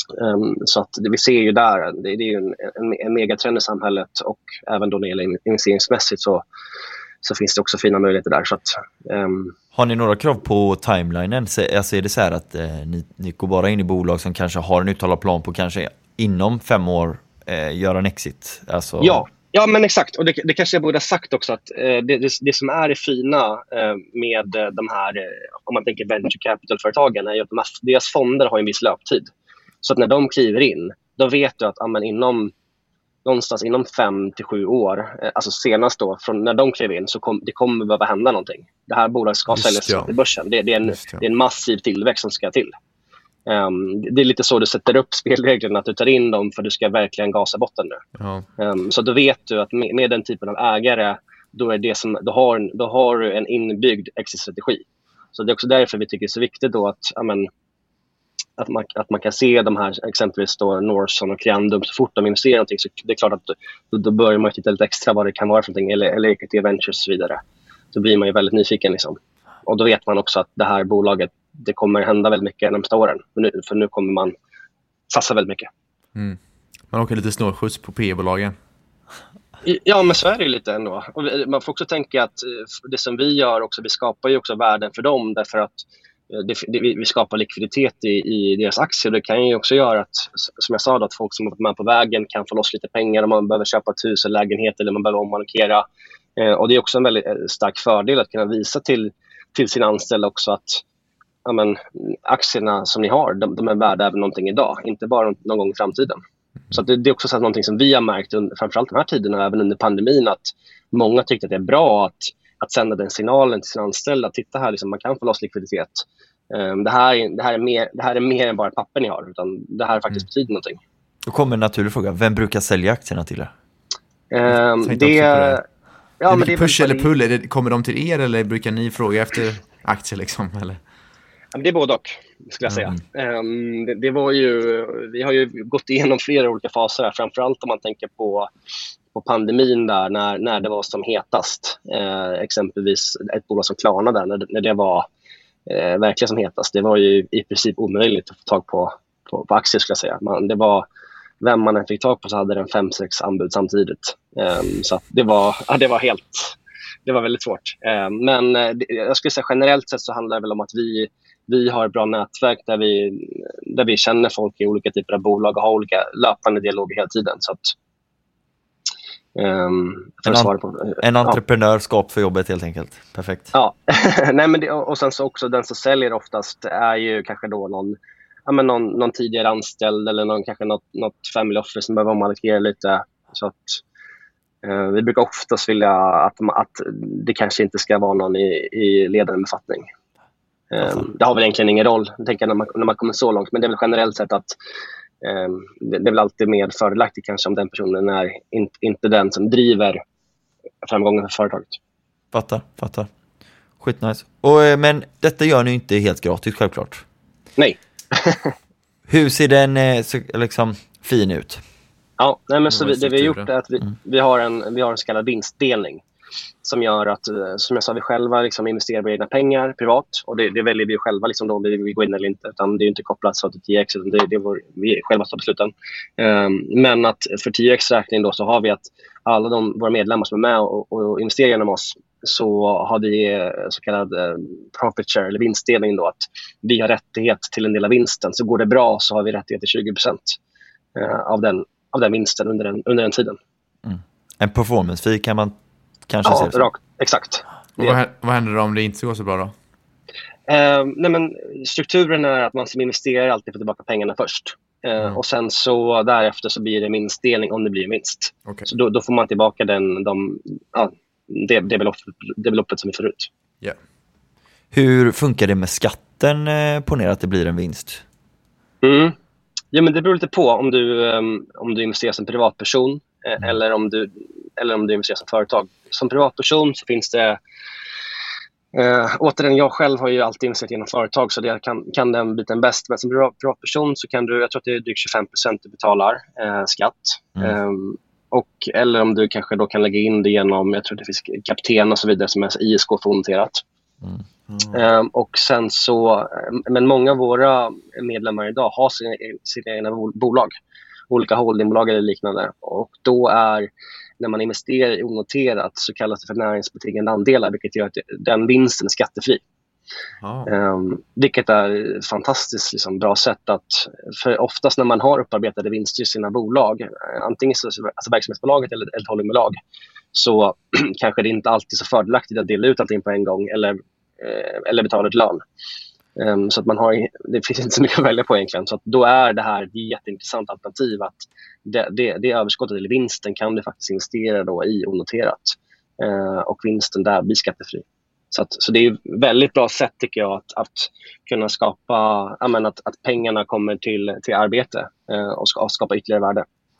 [SPEAKER 6] Um, så att det vi ser ju där, det, det är ju en, en, en megatrend i samhället, och även då när det gäller investeringsmässigt så, så finns det också fina möjligheter där. Så att, um...
[SPEAKER 4] Har ni några krav på timelinen? Alltså är det så här att eh, ni, ni går bara in i bolag som kanske har en uttalad plan på kanske inom fem år eh, göra en exit? Alltså...
[SPEAKER 6] Ja. Ja, men exakt. Och det, det kanske jag borde ha sagt också, att eh, det, det, det som är det fina eh, med de här, eh, om man tänker venture capital-företagen, är ju att de här, deras fonder har en viss löptid. Så att när de kliver in, då vet du att amen, inom, någonstans inom fem till sju år, eh, alltså senast då, från när de kliver in, så kom, det kommer behöva hända någonting. Det här bolaget ska säljas
[SPEAKER 5] ja.
[SPEAKER 6] till börsen. Det, det, är en,
[SPEAKER 5] ja.
[SPEAKER 6] det är en massiv tillväxt som ska till. Um, det är lite så du sätter upp spelreglerna, att du tar in dem för du ska verkligen gasa botten nu.
[SPEAKER 5] Ja.
[SPEAKER 6] Um, så då vet du att med, med den typen av ägare, då, är det som, då, har, då har du en inbyggd exit-strategi. Så det är också därför vi tycker det är så viktigt då att, amen, att, man, att man kan se de här, exempelvis då Norson och Creandum, så fort de investerar någonting, så det är klart att då, då börjar man titta lite extra vad det kan vara för någonting, eller, eller E Q T Ventures och så vidare. Då blir man ju väldigt nyfiken liksom. Och då vet man också att det här bolaget, det kommer hända väldigt mycket de närmaste åren. För nu, för nu kommer man satsa väldigt mycket.
[SPEAKER 5] Mm. Man åker lite snålskjuts på P E-bolagen.
[SPEAKER 6] Ja, men så är det ju lite ändå. Och man får också tänka att det som vi gör också, vi skapar ju också värden för dem. Därför att det, det, vi skapar likviditet i, i deras aktier. Det kan ju också göra att, som jag sa, då, att folk som har varit med på vägen kan få loss lite pengar om man behöver köpa ett hus eller lägenhet, eller man behöver omallokera. Och det är också en väldigt stark fördel att kunna visa till, till sina anställda också att ja, men, aktierna som ni har, de, de är värda även någonting idag, inte bara någon gång i framtiden. Så att det, det är också så att någonting som vi har märkt under, framförallt den här tiden och även under pandemin, att många tyckte att det är bra att, att sända den signalen till sina anställda. Titta här, liksom, man kan få loss likviditet. Um, det, här, det, här är mer, det här är mer än bara ett papper ni har, utan det här faktiskt mm. betyder någonting.
[SPEAKER 4] Då kommer en naturlig fråga, vem brukar sälja aktierna till er?
[SPEAKER 6] Um, det, det.
[SPEAKER 5] Ja, är men det push eller pull? Är det, kommer de till er eller brukar ni fråga efter aktier liksom, eller?
[SPEAKER 6] Det är både och, skulle jag säga. Mm. Um, det, det var ju, vi har ju gått igenom flera olika faser här, framförallt om man tänker på, på pandemin där, när, när det var som hetast. Uh, exempelvis ett bolag som Klarna där, när, när det var uh, verkligen som hetast. Det var ju i princip omöjligt att få tag på, på, på aktier, skulle jag säga. Man, det var, vem man än fick tag på så hade den fem, sex anbud samtidigt. Um, så att det, var, ja, det var helt... Det var väldigt svårt. Um, men uh, jag skulle säga generellt sett så handlar det väl om att vi Vi har ett bra nätverk där vi, där vi känner folk i olika typer av bolag och har olika löpande dialoger hela tiden. Så att, um, för
[SPEAKER 4] en,
[SPEAKER 6] att svara på,
[SPEAKER 4] en entreprenörskap ja. För jobbet helt enkelt. Perfekt.
[SPEAKER 6] Ja, nej, men det, och sen så också den som säljer oftast är ju kanske då någon, ja, men någon, någon tidigare anställd eller någon, kanske något, något family office som behöver omallokera lite. Så att, uh, vi brukar oftast vilja att, att det kanske inte ska vara någon i, i ledande befattning. Um, det har väl egentligen ingen roll, jag tänker, när, man, när man kommer så långt, men det är väl generellt sett att um, det, det är väl alltid mer fördelaktigt kanske om den personen är in, inte den som driver framgången för företaget.
[SPEAKER 4] Fattar, fattar. Skitnice. Och, men detta gör ni inte helt gratis, självklart.
[SPEAKER 6] Nej.
[SPEAKER 4] Hur ser den eh, så, liksom, fin ut?
[SPEAKER 6] Ja, nej, men så vi, det vi har gjort är att vi, mm. vi, har en, vi har en så kallad vinstdelning. Som gör att, som jag sa, vi själva liksom investerar våra egna pengar privat. Och det, det väljer vi själva liksom, då vi vill gå in eller inte. Utan det är inte kopplat så till T X, utan det, det är vår, vi själva tar besluten. Um, men att för T X räkning då så har vi att alla de, våra medlemmar som är med och, och investerar genom oss, så har vi så kallad uh, profit share eller vinstdelning då. Att vi har rättighet till en del av vinsten. Så går det bra så har vi rättighet till tjugo procent uh, av, den, av den vinsten under den, under den tiden.
[SPEAKER 4] Mm. En performance fee kan man kanske
[SPEAKER 6] ja, se rakt, exakt.
[SPEAKER 5] Vad, vad händer om det inte går så bra då?
[SPEAKER 6] Uh, nej men, strukturen är att man som investerar alltid får tillbaka pengarna först. Uh, mm. Och sen så därefter så blir det vinstdelning om det blir vinst. Okay. Så då, då får man tillbaka den, de, ja, det, det, beloppet, det beloppet som vi får ut.
[SPEAKER 5] Yeah.
[SPEAKER 4] Hur funkar det med skatten eh, på ner att det blir en vinst?
[SPEAKER 6] Mm. Ja, men det beror lite på om du, um, om du investerar som privatperson eh, mm. eller, om du, eller om du investerar som företag. Som privatperson så finns det eh, återigen, jag själv har ju alltid investerat genom företag, så det kan, kan den biten bäst. Men som privatperson så kan du, jag tror att det är drygt tjugofem procent du betalar eh, skatt. Mm. Um, och, eller om du kanske då kan lägga in det genom, jag tror det finns kapten och så vidare som är I S K-noterat.
[SPEAKER 4] Mm.
[SPEAKER 6] Mm. Um, och sen så, men många av våra medlemmar idag har sina, sina egna bolag, olika holdingbolag eller liknande. Och då är, när man investerar i onoterat, så kallas det för näringsbetingade andelar, vilket gör att den vinsten är skattefri. Oh. Um, vilket är ett fantastiskt liksom, bra sätt att, för oftast när man har upparbetade vinster i sina bolag, antingen så, alltså verksamhetsbolaget eller ett holdingbolag, så kanske det inte alltid är så fördelaktigt att dela ut allting på en gång eller, eh, eller betala ett lön. Um, så att man har, det finns inte så mycket att välja på egentligen. Så att då är det här ett jätteintressant alternativ att det, det, det överskottet eller vinsten kan du faktiskt investera då i onoterat. Uh, och vinsten där blir skattefri. Så, att, så det är ett väldigt bra sätt tycker jag att, att kunna skapa, jag menar, att, att pengarna kommer till, till arbete uh, och, ska, och skapa ytterligare värde.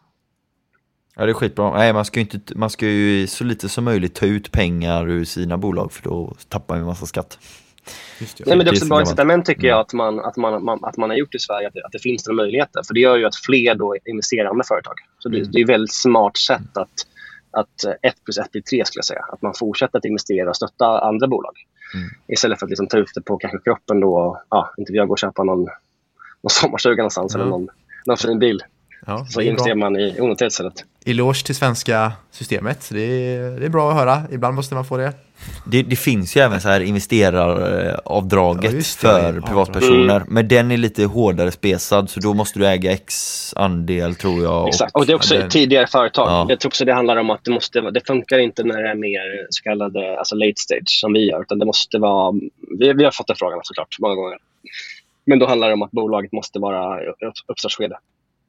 [SPEAKER 4] Ja, det är skitbra. Nej, man ska ju inte, man ska ju så lite som möjligt ta ut pengar ur sina bolag, för då tappar man en massa skatt.
[SPEAKER 6] Just det. Nej, men det är också ett bra incitament tycker jag att man, att, man, man, att man har gjort i Sverige, att det, att det finns några möjligheter. För det gör ju att fler då investerar i andra företag. Så det, mm. det är ett väldigt smart sätt att, att ett plus ett blir tre, skulle jag säga. Att man fortsätter att investera och stötta andra bolag. Mm. Istället för att liksom ta ut det på kanske kroppen då, ja, inte vi går och köpa någon, någon sommarstuga någonstans mm. eller någon, någon fin bil. Ja, så investerar man i onoterat istället.
[SPEAKER 5] Eloge till svenska systemet. Det är, det är bra att höra. Ibland måste man få det.
[SPEAKER 4] Det, det finns ju även så här investeraravdraget ja, för ja, privatpersoner. Mm. Men den är lite hårdare spesad, så då måste du äga X andel, tror jag.
[SPEAKER 6] Exakt. Och, och det är också den... tidigare företag. Ja. Jag tror också det handlar om att det, måste, det funkar inte när det är mer så kallade alltså late stage som vi gör. Utan det måste vara, vi, vi har fått den frågan såklart många gånger. Men då handlar det om att bolaget måste vara uppstartsskede.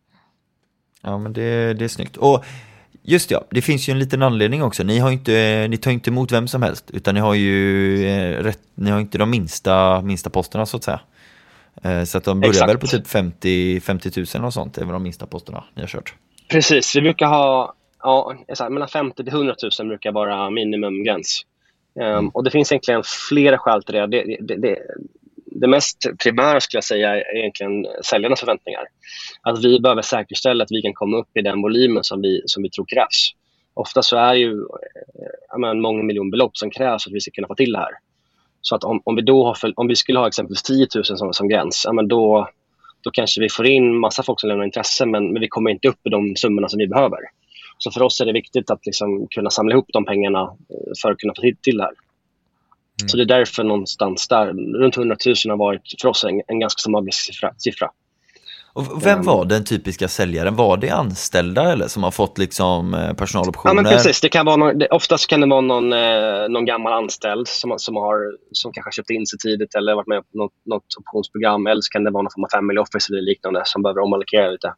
[SPEAKER 4] Ja, men det, det är snyggt. Och just ja, det finns ju en liten anledning också. Ni har inte, ni tar inte emot vem som helst, utan ni har ju eh, rätt, ni har inte de minsta, minsta posterna så att säga. Eh, så att de börjar Exakt. väl på typ femtio tusen och sånt, även de minsta posterna ni har kört.
[SPEAKER 6] Precis, vi brukar ha ja, mellan femtio till hundra tusen brukar vara minimumgräns. Um, mm. Och det finns egentligen flera skäl till det. Det, det, det Det mest primära skulle jag säga är egentligen säljarnas förväntningar. Att vi behöver säkerställa att vi kan komma upp i den volymen som vi, som vi tror krävs. Ofta så är ju jag menar, många miljonbelopp som krävs för att vi ska kunna få till det här. Så att om, om, vi, då har för, om vi skulle ha exempelvis tio tusen som, som gräns, ja, men då, då kanske vi får in massa folk som lämnar intresse, men, men vi kommer inte upp i de summorna som vi behöver. Så för oss är det viktigt att liksom kunna samla ihop de pengarna för att kunna få till, till det här. Mm. Så det är därför någonstans där, runt hundra tusen har varit för oss en, en ganska så magisk siffra. siffra.
[SPEAKER 4] Och vem var den typiska säljaren? Var det anställda eller som har fått liksom personaloptioner?
[SPEAKER 6] Ja, men precis. Det kan vara någon, det, oftast kan det vara någon, eh, någon gammal anställd som, som, har, som kanske har köpt in sig tidigt eller varit med på något, något optionsprogram. Eller så kan det vara någon form av family office eller liknande som behöver omallokera lite.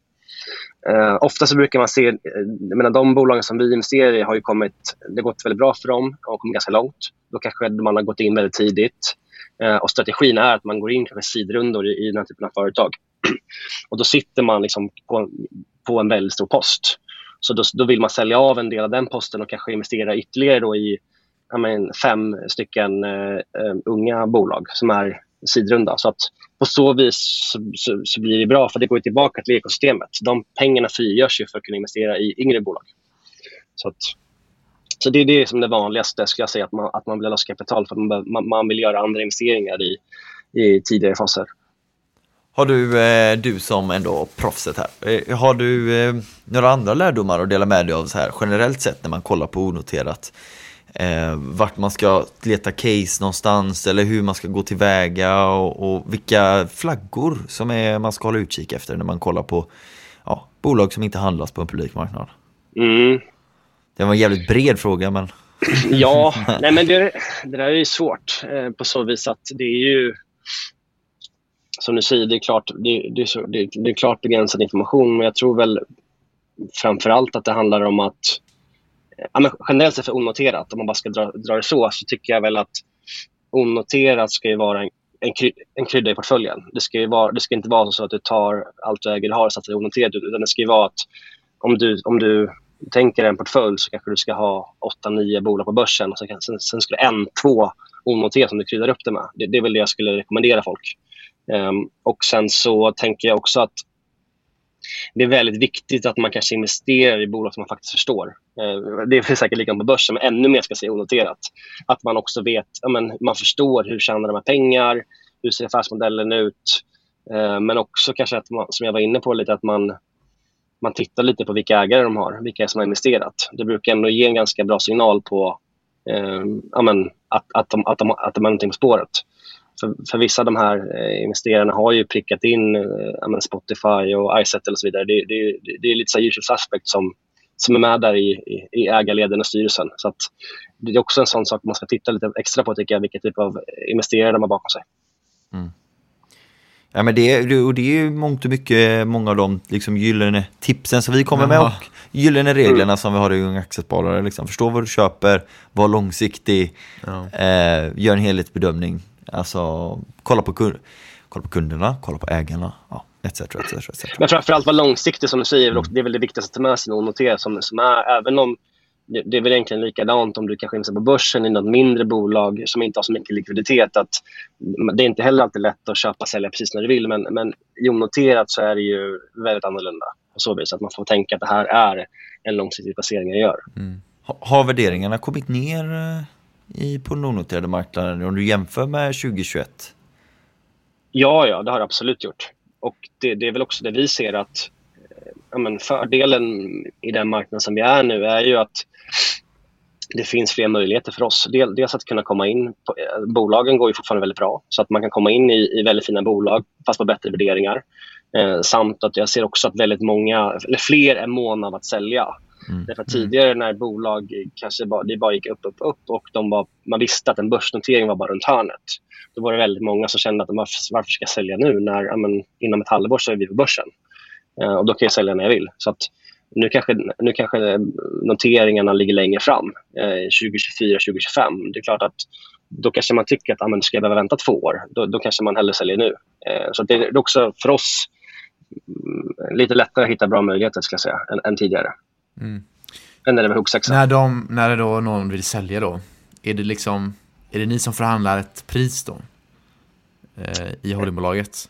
[SPEAKER 6] Uh, ofta så brukar man se, jag menar, de bolagen som vi investerar i har ju kommit, det har gått väldigt bra för dem och kommit ganska långt. Då kanske man har gått in väldigt tidigt. Uh, och strategin är att man går in kanske sidrundor i, i den här typen av företag. Och då sitter man liksom på, på en väldigt stor post. Så då, då vill man sälja av en del av den posten och kanske investera ytterligare då i jag menar, fem stycken uh, uh, unga bolag som är sidrunda. Så att på så vis så, så, så blir det bra, för det går tillbaka till ekosystemet. De pengarna frigörs ju för att kunna investera i yngre bolag. Så, att, så det är det som det vanligaste, ska jag säga, att man, att man vill ha loss kapital för att man, man vill göra andra investeringar i, i tidigare faser.
[SPEAKER 4] Har du, eh, du som ändå proffset här, eh, har du eh, några andra lärdomar att dela med dig av så här generellt sett när man kollar på onoterat? Eh, vart man ska leta case någonstans eller hur man ska gå tillväga och, och vilka flaggor som är, man ska hålla utkik efter när man kollar på ja, bolag som inte handlas på en publikmarknad.
[SPEAKER 6] Mm.
[SPEAKER 4] Det var en jävligt bred fråga, men
[SPEAKER 6] ja, nej, men det, det där är ju svårt eh, på så vis att det är ju som du säger, det är klart det, det, är, så, det, det är klart begränsad information, men jag tror väl framförallt att det handlar om att ja, men generellt sett för onoterat, om man bara ska dra, dra det så, så tycker jag väl att onoterat ska ju vara en, en, kry, en krydda i portföljen. Det ska, ju vara, det ska inte vara så att du tar allt du äger du har och satsar onoterat, utan det ska ju vara att om du, om du tänker en portfölj så kanske du ska ha åtta nio bolag på börsen och sen, sen, sen ska det en, två onoterat som du kryddar upp det med. Det, det är väl det jag skulle rekommendera folk. Um, och sen så tänker jag också att det är väldigt viktigt att man kanske investerar i bolag som man faktiskt förstår. Eh, det är säkert likadant på börsen, men ännu mer ska säga onoterat. Att man också vet, ja, men man förstår hur tjänar de här pengar, hur ser affärsmodellen ut. Eh, men också kanske att man, som jag var inne på lite, att man man tittar lite på vilka ägare de har, vilka som har investerat. Det brukar ändå ge en ganska bra signal på eh, ja, men, att, att, de, att, de, att de har någonting på spåret. För, för vissa av de här eh, investerarna har ju prickat in eh, ja, men Spotify och iSettle och så vidare. Det, det, det, det är lite så usual suspect som, som är med där i, i, i ägarleden och styrelsen. Så att det är också en sån sak man ska titta lite extra på, tycker jag, vilka typ av investerare de har bakom sig.
[SPEAKER 4] Mm. Ja, men det, och det är ju mångt och mycket, många av de liksom gyllene tipsen som vi kommer med och gyllene reglerna mm. som vi har i Unga Aktiesparare. Liksom. Förstå vad du köper, var långsiktig, ja. eh, gör en helhetsbedömning. Alltså, kolla på, kund, kolla på kunderna, kolla på ägarna, ja, et cetera, et cetera, et cetera.
[SPEAKER 6] Men framförallt vara långsiktig, som du säger, mm. det är väl det viktigaste att ta med sig och notera, som, som är, även om det, det är väl egentligen likadant om du kanske investerar på börsen i något mindre bolag som inte har så mycket likviditet, att det är inte heller alltid lätt att köpa och sälja precis när du vill, men, men i onoterat så är det ju väldigt annorlunda på så vis att man får tänka att det här är en långsiktig placering jag gör.
[SPEAKER 4] Mm. Har värderingarna kommit ner i på den onoterade marknaden om du jämför med tjugo tjugoett?
[SPEAKER 6] Ja, ja, det har det absolut gjort. Och det, det är väl också det vi ser, att ja, men fördelen i den marknaden som vi är nu är ju att det finns fler möjligheter för oss. Dels att kunna komma in på, bolagen går ju fortfarande väldigt bra, så att man kan komma in i, i väldigt fina bolag fast på bättre värderingar. Eh, samt att jag ser också att väldigt många, eller fler är måna av att sälja. Mm. Därför tidigare när bolag kanske bara, det bara gick upp, upp, upp och de var, man visste att en börsnotering var bara runt hörnet. Då var det väldigt många som kände att de, varför, varför ska jag sälja nu när ja, men, inom ett halvår så är vi på börsen. Uh, och då kan jag sälja när jag vill. Så att nu kanske, nu kanske noteringarna ligger längre fram, uh, tjugo tjugofyra tjugo tjugofem. Det är klart att då kanske man tycker att ah, men ska jag behöva vänta två år, då, då kanske man hellre säljer nu. Uh, så det är också för oss um, lite lättare att hitta bra möjligheter, ska jag säga, än, än tidigare. Mm. Än när det var huggsexa.
[SPEAKER 5] När, de, när det då någon vill sälja då, är det liksom, är det ni som förhandlar ett pris då uh, i holdingbolaget?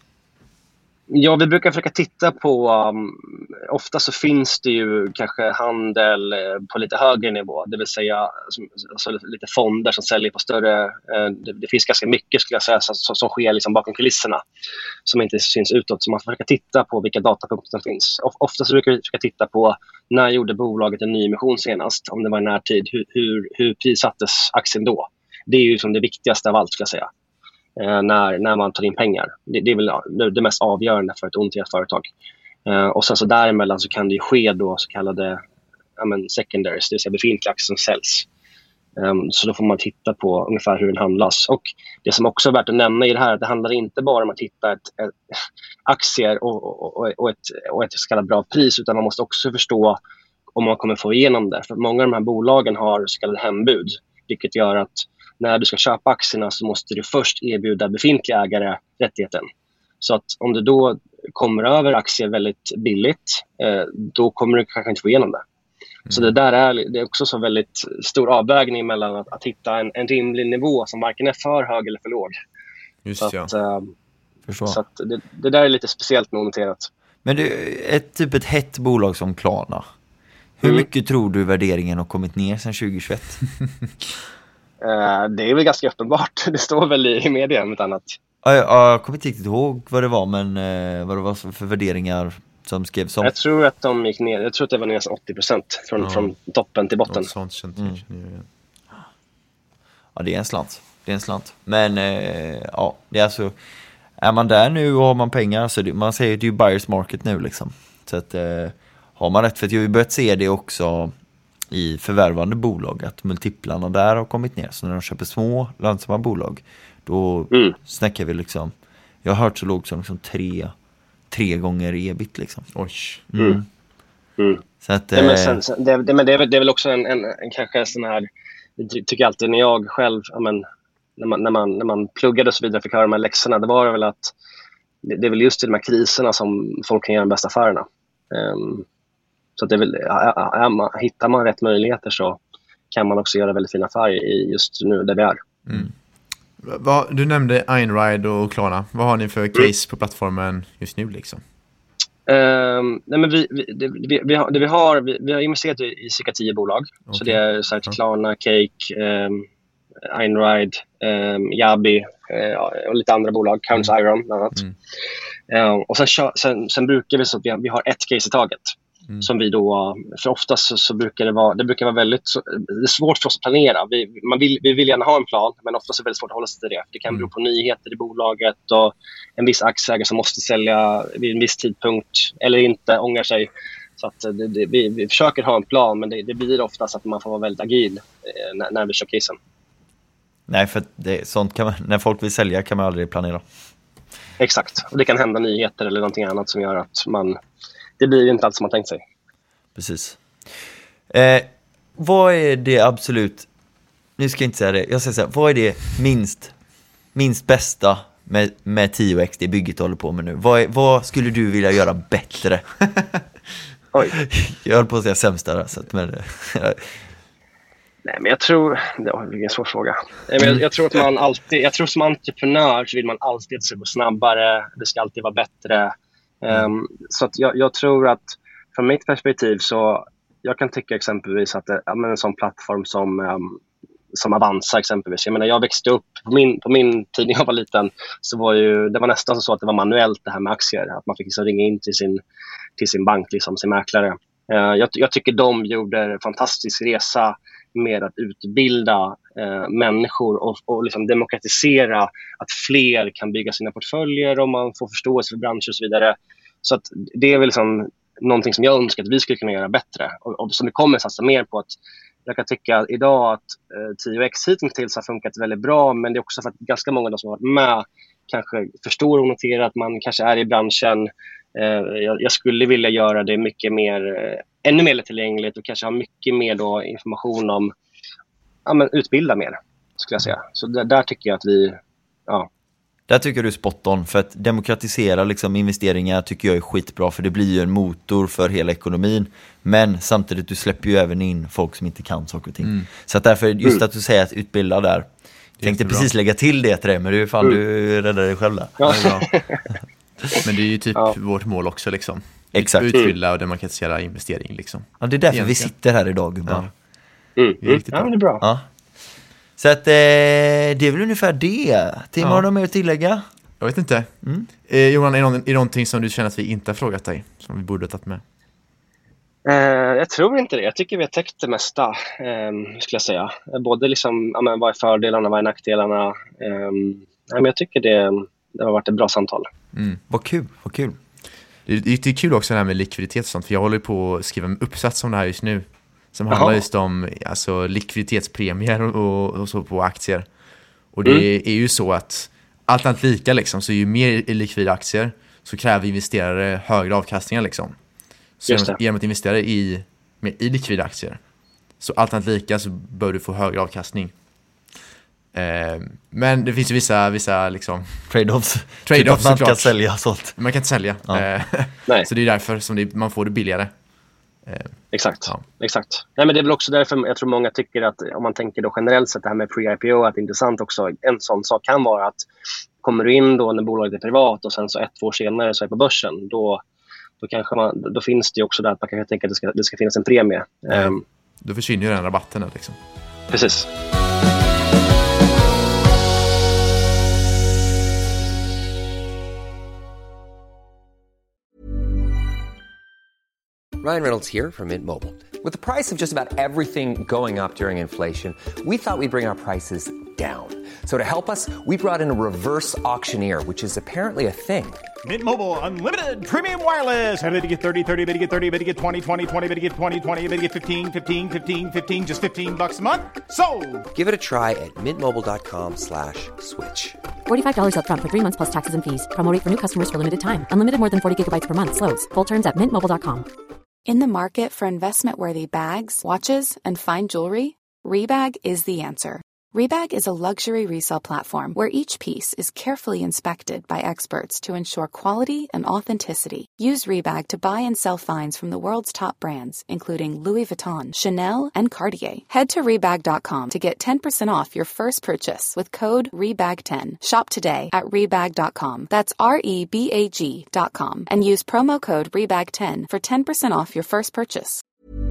[SPEAKER 6] Ja, vi brukar försöka titta på, um, ofta så finns det ju kanske handel på lite högre nivå, det vill säga alltså, lite fonder som säljer på större, uh, det, det finns ganska mycket, skulle jag säga, som, som sker liksom bakom kulisserna som inte syns utåt, så man får försöka titta på vilka datapunkter som finns. Of, ofta så brukar vi försöka titta på när gjorde bolaget en ny emission senast, om det var i närtid, hur, hur, hur prissattes aktien då. Det är ju som det viktigaste av allt, ska jag säga. Eh, när, när man tar in pengar. Det, det är väl det, det mest avgörande för ett onoterat företag. Eh, och sen så däremellan så kan det ju ske då så kallade ja, men secondaries, det vill säga befintliga aktier som säljs. Um, så då får man titta på ungefär hur den handlas. Och det som också är värt att nämna i det här, att det handlar inte bara om att hitta ett, ett, aktier och, och, och, och, ett, och ett så kallat bra pris, utan man måste också förstå om man kommer få igenom det. För många av de här bolagen har så kallade hembud, vilket gör att när du ska köpa aktierna så måste du först erbjuda befintliga ägare rättigheten. Så att om du då kommer över aktier väldigt billigt, eh, då kommer du kanske inte få igenom det. Mm. Så det där är, det är också så väldigt stor avvägning mellan att, att hitta en, en rimlig nivå som varken är för hög eller för låg.
[SPEAKER 5] Just
[SPEAKER 6] så att,
[SPEAKER 5] ja.
[SPEAKER 6] eh, så att det, det där är lite speciellt med onoterat.
[SPEAKER 4] Men det är ett typ ett hett bolag som Klarna. Hur mm. mycket tror du värderingen har kommit ner sedan tjugo tjugoett?
[SPEAKER 6] Uh, det är väl ganska uppenbart. Det står väl i, i media om ett annat.
[SPEAKER 4] Ja, jag, jag kommer inte riktigt ihåg vad det var, men uh, vad det var för värderingar som skrevs om.
[SPEAKER 6] Jag tror att de gick ner. Jag tror att det var nästan åttio procent från, ja. från toppen till botten.
[SPEAKER 5] Sånt känt, mm.
[SPEAKER 4] Ja, det är en slant. Det är en slant. Men uh, ja, det är alltså, är man där nu och har man pengar, så det, man säger att det är ju buyers market nu liksom. Så att uh, har man rätt, för att jag har ju börjat se det också i förvärvande bolag, att multiplarna där har kommit ner. Så när de köper små, lönsamma bolag, då mm. snackar vi liksom, jag har hört så lågt som liksom tre, tre gånger ebit liksom.
[SPEAKER 5] Oj.
[SPEAKER 4] Mm. Mm.
[SPEAKER 6] Mm.
[SPEAKER 4] Så att,
[SPEAKER 6] det, men sen, sen, det, det, men det, är väl, det är väl också en, en, en kanske sån här, jag tycker alltid när jag själv, men, när, man, när, man, när man pluggade och så vidare fick höra de här läxorna, det var väl att det, det är väl just i de här kriserna som folk kan göra de bästa affärerna. Um, Så det är väl, hittar man rätt möjligheter så kan man också göra väldigt fina affärer i just nu där vi är.
[SPEAKER 5] Mm. Du nämnde Einride och Klarna. Vad har ni för case mm. på plattformen just nu liksom?
[SPEAKER 6] Um, nej men vi, vi, det, vi, vi, har, det vi, har, vi, vi har investerat i, i cirka tio bolag. Okay. Så det är så här, Klarna, Cake, um, Einride, um, Yabi uh, och lite andra bolag. Counts mm. Iron bland annat. Mm. Uh, och sen, sen, sen brukar vi så att vi har, vi har ett case i taget. Mm. Som vi då, för oftast så, så brukar det vara, det brukar vara väldigt, så, det är svårt för oss att planera. Vi, man vill, vi vill gärna ha en plan, men oftast är det väldigt svårt att hålla sig till det. Det kan bero på nyheter i bolaget och en viss aktieägare som måste sälja vid en viss tidpunkt eller inte, ångrar sig. Så att det, det, vi, vi försöker ha en plan, men det, det blir oftast att man får vara väldigt agil eh, när, när vi kör casen.
[SPEAKER 4] Nej, för det, sånt kan man, när folk vill sälja kan man aldrig planera.
[SPEAKER 6] Exakt, och det kan hända nyheter eller någonting annat som gör att man, det blir ju inte allt som man tänkt sig.
[SPEAKER 4] Precis. Eh, vad är det absolut, nu ska jag inte säga det, jag ska säga, vad är det minst, minst bästa med, med tio X, det bygget du håller på med nu? Vad, är, vad skulle du vilja göra bättre?
[SPEAKER 6] Oj.
[SPEAKER 4] Jag höll på att säga sämsta där, så att, men...
[SPEAKER 6] Nej, men jag tror, det är en svår fråga. Men jag, jag tror att man alltid, jag tror som entreprenör så vill man alltid att det ska gå snabbare, det ska alltid vara bättre. Um, så att jag, jag tror att från mitt perspektiv så jag kan tycka exempelvis att det, ja, men en sån plattform som, um, som Avanza exempelvis. Jag menar, jag växte upp på min, på min tid när jag var liten, så var ju, det var nästan så att det var manuellt det här med aktier. Att man fick liksom ringa in till sin, till sin bank, liksom, sin mäklare. Uh, jag, jag tycker de gjorde en fantastisk resa med att utbilda eh, människor och, och liksom demokratisera att fler kan bygga sina portföljer och man får förståelse för branscher och så vidare. Så att det är väl liksom någonting som jag önskar att vi skulle kunna göra bättre och, och som vi kommer satsa mer på. Att jag kan tycka idag att eh, tio X hittills har funkat väldigt bra, men det är också för att ganska många av de som har varit med kanske förstår och noterar att man kanske är i branschen. Eh, jag, jag skulle vilja göra det mycket mer eh, ännu mer tillgängligt och kanske ha mycket mer då information om, ja, men utbilda mer, skulle jag säga. Så där, där tycker jag att vi, ja.
[SPEAKER 4] Där tycker du är spot on, för att demokratisera liksom investeringar tycker jag är skitbra, för det blir ju en motor för hela ekonomin, men samtidigt du släpper ju även in folk som inte kan saker och ting. Mm. Så att därför, just mm. att du säger att utbilda där, jag tänkte precis lägga till det till dig, men du, fan, mm. du räddar dig själv där.
[SPEAKER 6] Ja.
[SPEAKER 5] Men det är ju typ ja. vårt mål också liksom.
[SPEAKER 4] Exakt.
[SPEAKER 5] Utbilda och demokratisera investering liksom.
[SPEAKER 4] Ja, det är därför Egentligen. vi sitter här idag, gubbar.
[SPEAKER 6] Ja. Mm. Mm. Ja, men det är bra.
[SPEAKER 4] Ja. Så att eh, det är väl ungefär det. Tim, ja. har du mer att tillägga?
[SPEAKER 5] Jag vet inte. Mm. Eh, Johan, är det, någon, är det någonting som du känner att vi inte har frågat dig, som vi borde ha tagit med?
[SPEAKER 6] Eh, jag tror inte det. Jag tycker vi har täckt det mesta, eh, skulle jag säga. Både liksom, ja, men vad är fördelarna, vad är nackdelarna. Eh, ja, men jag tycker det, det har varit ett bra samtal.
[SPEAKER 4] Mm. Vad kul, vad kul.
[SPEAKER 5] Det, det är kul också det här med likviditet och sånt, för jag håller på att skriva en uppsats om det här just nu. Som handlar Aha. just om alltså, likviditetspremier och, och så på aktier. Och det mm. är ju så att allt annat lika liksom, så ju mer likvida aktier så kräver investerare högre avkastningar liksom. Så genom, genom att investera i, med, i likvida aktier, så allt annat lika så bör du få högre avkastning. Eh, men det finns ju vissa, vissa liksom,
[SPEAKER 4] trade-offs.
[SPEAKER 5] Trade-offs
[SPEAKER 4] man kan sälja sånt.
[SPEAKER 5] Man kan inte sälja. Ja. Eh, så det är därför som det, man får det billigare.
[SPEAKER 6] Eh, exakt, ja. exakt. Nej, men det är väl också därför jag tror många tycker att om man tänker då generellt sett det här med pre-I P O, att det är intressant också. En sån sak kan vara att kommer du in då när bolaget är privat och sen så ett, två år senare så är på börsen, då, då, kanske man, då finns det ju också där att man kanske tänker att det ska, det ska finnas en premie.
[SPEAKER 5] Ja. Um, då försvinner ju den rabatten här, liksom.
[SPEAKER 6] Precis.
[SPEAKER 7] Ryan Reynolds here from Mint Mobile. With the price of just about everything going up during inflation, we thought we'd bring our prices down. So to help us, we brought in a reverse auctioneer, which is apparently a thing.
[SPEAKER 8] Mint Mobile Unlimited Premium Wireless. How to get thirty, thirty, how to get thirty, how to get twenty, twenty, twenty, how to get twenty, twenty, how to get fifteen, fifteen, fifteen, fifteen, just fifteen bucks a month? Sold!
[SPEAKER 7] Give it a try at mintmobile.com slash switch.
[SPEAKER 9] forty-five dollars up front for three months plus taxes and fees. Promo rate for new customers for limited time. Unlimited more than forty gigabytes per month. Slows full terms at mint mobile dot com.
[SPEAKER 10] In the market for investment-worthy bags, watches, and fine jewelry, Rebag is the answer. Rebag is a luxury resale platform where each piece is carefully inspected by experts to ensure quality and authenticity. Use Rebag to buy and sell finds from the world's top brands, including Louis Vuitton, Chanel, and Cartier. Head to rebag dot com to get ten percent off your first purchase with code R E B A G ten. Shop today at rebag dot com. That's R E B A G dot com. And use promo code R E B A G ten for ten percent off your first purchase.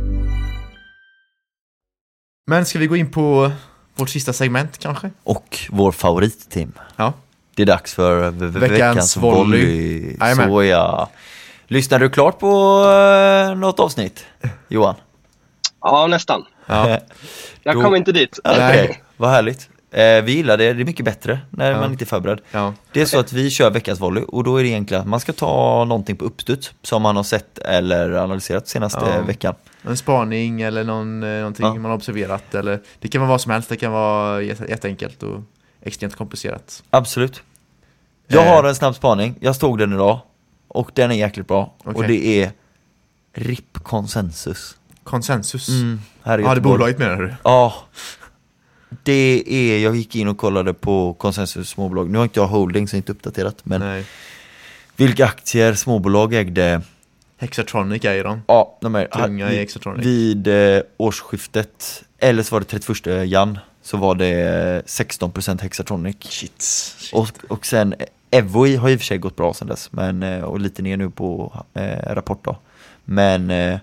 [SPEAKER 5] Men ska vi gå in på vårt sista segment kanske?
[SPEAKER 4] Och vår favorit, Tim.
[SPEAKER 5] Ja.
[SPEAKER 4] Det är dags för v- veckans, veckans volley. volley. Så ja. Lyssnar du klart på uh, något avsnitt, Johan?
[SPEAKER 6] Ja, nästan.
[SPEAKER 5] Ja.
[SPEAKER 6] Jag Då... kommer inte dit.
[SPEAKER 4] Okej, okay. Vad härligt. Eh, vi gillar det, det är mycket bättre när ja. man inte är förberedd.
[SPEAKER 5] Ja.
[SPEAKER 4] Det är så att vi kör veckans volley och då är det egentligen att man ska ta någonting på uppstuds som man har sett eller analyserat senaste ja. veckan.
[SPEAKER 5] En spaning eller någon, någonting ja. man har observerat. Eller, det kan vara vad som helst, det kan vara jätteenkelt och extremt komplicerat.
[SPEAKER 4] Absolut. Jag eh. har en snabb spaning, jag stod den idag och den är jäkligt bra. Okay. Och det är R I P Consensus.
[SPEAKER 5] Consensus?
[SPEAKER 4] Mm,
[SPEAKER 5] här ja, det bolaget menar du?
[SPEAKER 4] Ja. Det är, jag gick in och kollade på Consensus småbolag. Nu har inte jag holding så inte uppdaterat. Men
[SPEAKER 5] Nej.
[SPEAKER 4] Vilka aktier småbolag ägde?
[SPEAKER 5] Hexatronic äger de.
[SPEAKER 4] Ja, de är
[SPEAKER 5] tunga i Hexatronic.
[SPEAKER 4] Vid eh, årsskiftet, eller så var det trettioförsta januari, så var det sexton procent Hexatronic.
[SPEAKER 5] Shit. Shit.
[SPEAKER 4] Och, och sen Evoi har i och för sig gått bra sen dess. Men, och lite ner nu på eh, rapport då. Men eh,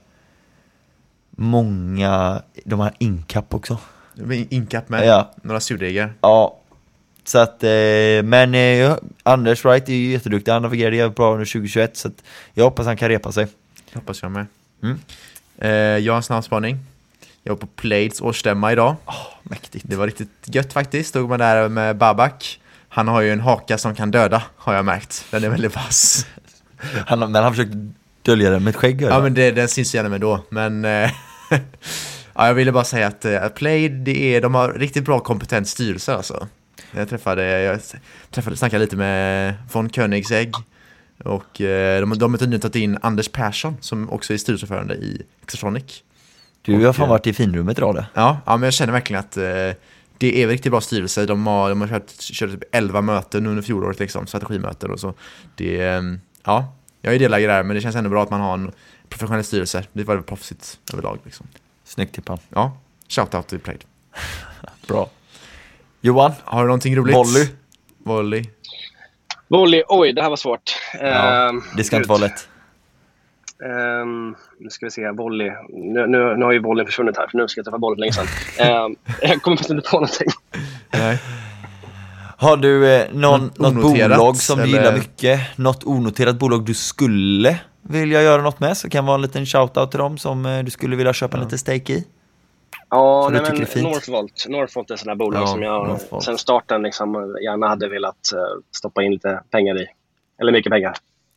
[SPEAKER 4] många, de har Incap också.
[SPEAKER 5] Incap med
[SPEAKER 4] ja.
[SPEAKER 5] några surdegar.
[SPEAKER 4] Ja, så att, eh, men eh, Anders Wright är ju jätteduktig. Han navigerade jävligt bra under tjugohundratjugoett, så att jag hoppas han kan repa sig.
[SPEAKER 5] Jag hoppas jag med.
[SPEAKER 4] Mm.
[SPEAKER 5] Eh, jag har en snabb spaning. Jag var på Plaids årsstämma idag.
[SPEAKER 4] Oh, mäktigt.
[SPEAKER 5] Det var riktigt gött faktiskt. Stod man där med Babak. Han har ju en haka som kan döda, har jag märkt. Den är väldigt vass.
[SPEAKER 4] han, men han försökte dölja den med ett skägg. Eller?
[SPEAKER 5] Ja, men det, den syns gärna med då. Men... Eh, ja, jag ville bara säga att uh, Plaid, det är, de har riktigt bra kompetent styrelse alltså. Jag träffade, jag träffade snackade lite med von Koenigsegg och uh, de, de har nu tagit in Anders Persson som också är styrelseförande i Hexatronic.
[SPEAKER 4] Du har fan varit i finrummet idag det.
[SPEAKER 5] Ja, ja, men jag känner verkligen att uh, det är riktigt bra styrelse. De har, de har kört, kört typ elva möten under fjolåret liksom, strategimöten och så. Det, um, ja, jag är delägare där, men det känns ändå bra att man har en professionell styrelse. Det var väldigt proffsigt överlag liksom.
[SPEAKER 4] Snyggt tippan.
[SPEAKER 5] Ja, shoutout till Plaid.
[SPEAKER 4] Bra. Johan,
[SPEAKER 5] har du någonting roligt?
[SPEAKER 4] Volley.
[SPEAKER 5] Volley.
[SPEAKER 6] Volley, oj, det här var svårt.
[SPEAKER 4] Ja, uh, det ska inte vara lätt.
[SPEAKER 6] Um, nu ska vi se, volley. Nu, nu, nu har ju volleyn försvunnit här, för nu ska jag träffa bollen för länge sedan. Um, jag kommer faktiskt inte på någonting.
[SPEAKER 5] Nej.
[SPEAKER 4] Har du eh, någon, något, något bolag som
[SPEAKER 5] eller...
[SPEAKER 4] du gillar mycket? Något onoterat bolag du skulle vilja göra något med? Så kan vara en liten shoutout till dem som eh, du skulle vilja köpa ja. lite stake i.
[SPEAKER 6] Ja, nej, men Northvolt. Northvolt är ett sådant här bolag ja, som jag Northvolt. sen starten liksom gärna hade velat uh, stoppa in lite pengar i. Eller mycket pengar.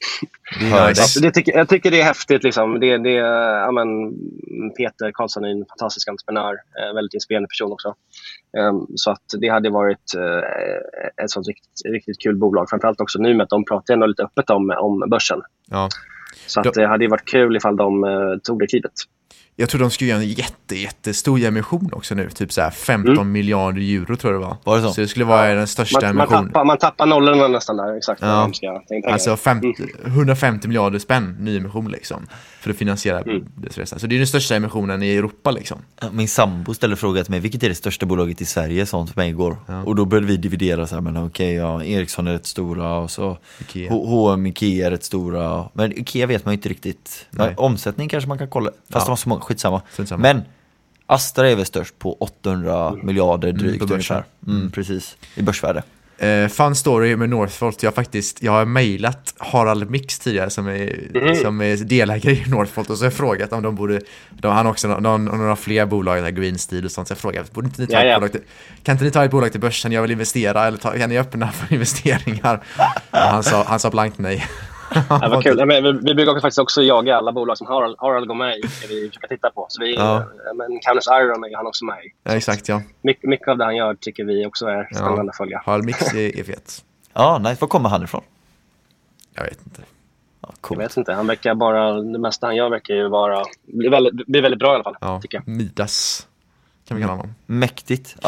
[SPEAKER 5] Det nice.
[SPEAKER 6] det tycker, jag tycker det är häftigt. Liksom. Det, det, ja, men, Peter Karlsson är en fantastisk entreprenör. Eh, väldigt inspirerande person också. Um, så att det hade varit uh, ett sånt riktigt, riktigt kul bolag. Framförallt också nu med att de pratar ändå lite öppet om, om börsen.
[SPEAKER 5] Ja.
[SPEAKER 6] Så att, det hade varit kul ifall de uh, tog det klivet.
[SPEAKER 5] Jag tror de skulle göra en jätte, jättestor emission också nu. Typ så här femton mm. miljarder euro tror jag det var.
[SPEAKER 4] Var det så?
[SPEAKER 5] Så det skulle vara ja. den största
[SPEAKER 6] man,
[SPEAKER 5] emissionen.
[SPEAKER 6] Man tappar, man tappar nollorna nästan där, exakt.
[SPEAKER 5] Ja.
[SPEAKER 6] De ska tänka
[SPEAKER 5] alltså femtio, mm. hundrafemtio miljarder spänn ny emission liksom. För att finansiera mm. det. Så det är den största emissionen i Europa liksom.
[SPEAKER 4] Min sambo ställde frågan till mig, vilket är det största bolaget i Sverige? Sånt för mig igår. Ja. Och då började vi dividera så här, men okej, okay, ja, Ericsson är rätt stora och så H och M, Ikea är rätt stora. Men Ikea vet man ju inte riktigt. Ja, omsättning kanske man kan kolla. Fast ja. de har så många, skitsamma. skitsamma. Men Astra är väl störst på åttahundra mm. miljarder drygt
[SPEAKER 5] mm,
[SPEAKER 4] ungefär. Mm, mm. Precis, i börsvärde.
[SPEAKER 5] Uh, fun story med Northvolt. Jag har faktiskt jag har mejlat Harald Mix tidigare som är, mm. som är delägare i Northvolt och så har jag frågat om de borde de har också någon, någon, några fler bolag där Green Steel och sånt så jag frågat borde inte ni ta ja, ett ja. bolag till, kan inte ni ta ett bolag till börsen, jag vill investera eller ta, kan ni öppna för investeringar? han sa han sa blankt nej.
[SPEAKER 6] Ja, vad kul. Men vi, vi brukar faktiskt också jaga alla bolag som Harald, Harald går med i. Vi försöker titta på. Så vi,
[SPEAKER 5] ja.
[SPEAKER 6] Men Canis Iron är han också med i.
[SPEAKER 5] Ja, exakt, ja.
[SPEAKER 6] My, mycket av det han gör tycker vi också är spännande ja. att följa.
[SPEAKER 5] Harald Mix är, är fet.
[SPEAKER 4] Ja, nej. Var kommer han ifrån?
[SPEAKER 5] Jag vet inte.
[SPEAKER 4] Ja, cool.
[SPEAKER 6] Jag vet inte. Han verkar bara, det mesta han gör verkar ju vara, blir väldigt, blir väldigt bra i alla fall,
[SPEAKER 5] ja.
[SPEAKER 6] tycker jag.
[SPEAKER 5] Midas kan vi kalla honom.
[SPEAKER 4] Mäktigt, ja.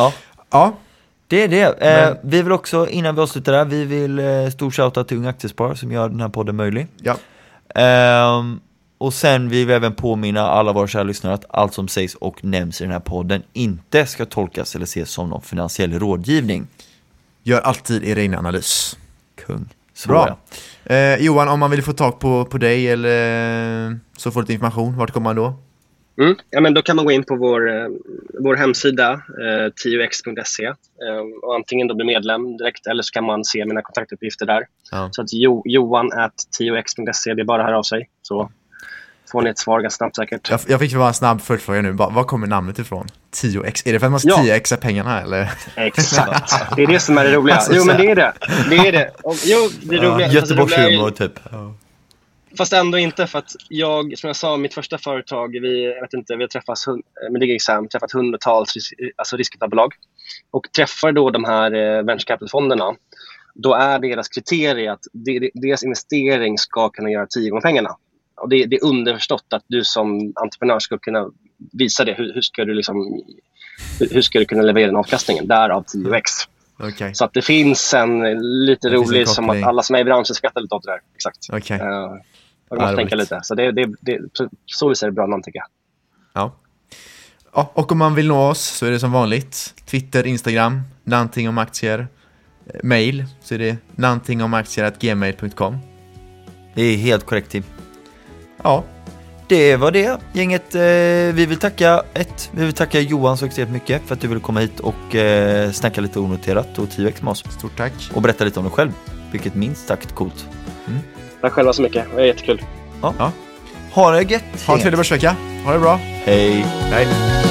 [SPEAKER 5] Ja.
[SPEAKER 4] Det är det.
[SPEAKER 5] Men...
[SPEAKER 4] Eh, vi vill också, innan vi avslutar där, vi vill eh, stor shoutout till Ung Aktiespar som gör den här podden möjlig.
[SPEAKER 5] Ja.
[SPEAKER 4] Eh, och sen vill vi även påminna alla våra kära lyssnare att allt som sägs och nämns i den här podden inte ska tolkas eller ses som någon finansiell rådgivning.
[SPEAKER 5] Gör alltid er egen analys.
[SPEAKER 4] Kung. Så
[SPEAKER 5] bra. Eh, Johan, om man vill få tag på, på dig eller så får lite information, vart kommer man då?
[SPEAKER 6] Mm. Ja, men då kan man gå in på vår, eh, vår hemsida eh, tio x punkt se eh, och antingen då bli medlem direkt eller så kan man se mina kontaktuppgifter där.
[SPEAKER 5] Ja.
[SPEAKER 6] Så att jo, johan at tio x punkt se, det är bara här av sig. Så får ni ett svar ganska snabbt säkert.
[SPEAKER 5] Jag, jag fick bara en snabb följdfråga nu. Var kommer namnet ifrån? tio x? Är det för att man ska
[SPEAKER 6] ja.
[SPEAKER 5] tio x pengarna eller?
[SPEAKER 6] Exakt. Det är det som är det roliga. Jo, men det är det. Det är det. Och, jo, det är roliga.
[SPEAKER 4] Ja, Göteborgshumor typ. Ja.
[SPEAKER 6] Fast ändå inte, för att jag, som jag sa, mitt första företag, vi, jag vet inte, vi har träffats med DigiExam, träffat hundratals alltså riskkapitalbolag och träffar då de här eh, venture capital-fonderna. Då är deras kriterie att de, deras investering ska kunna göra tio gånger pengarna. Och det, det är underförstått att du som entreprenör ska kunna visa det. Hur, hur, ska, du liksom, hur, hur ska du kunna leverera den avkastningen? Därav tio x.
[SPEAKER 5] Okay.
[SPEAKER 6] Så att det finns en lite det rolig som att alla som är i branschen skrattar lite åt det där. Exakt.
[SPEAKER 5] Okay.
[SPEAKER 6] Uh, och man måste tänka lite. Så det, det, det, så visar det bra namn, tycker jag.
[SPEAKER 5] Ja. Ja. Och om man vill nå oss så är det som vanligt Twitter, Instagram, någonting om aktier, mail, så är det någonting om aktier at gmail punkt com.
[SPEAKER 4] Det är helt korrekt, Tim.
[SPEAKER 5] Ja.
[SPEAKER 4] Det var det, gänget. Vi vill tacka ett, vi vill tacka Johan så extremt mycket för att du ville komma hit och eh, snacka lite onoterat och tio x med oss.
[SPEAKER 5] Stort tack.
[SPEAKER 4] Och berätta lite om dig själv, vilket minst sagt coolt.
[SPEAKER 6] Mm. Tack själva så mycket, det var jättekul.
[SPEAKER 4] Ja. Ja. Ha det gött.
[SPEAKER 5] Ha en trevlig börsvecka. Ha det bra.
[SPEAKER 4] Hej.
[SPEAKER 5] Hej.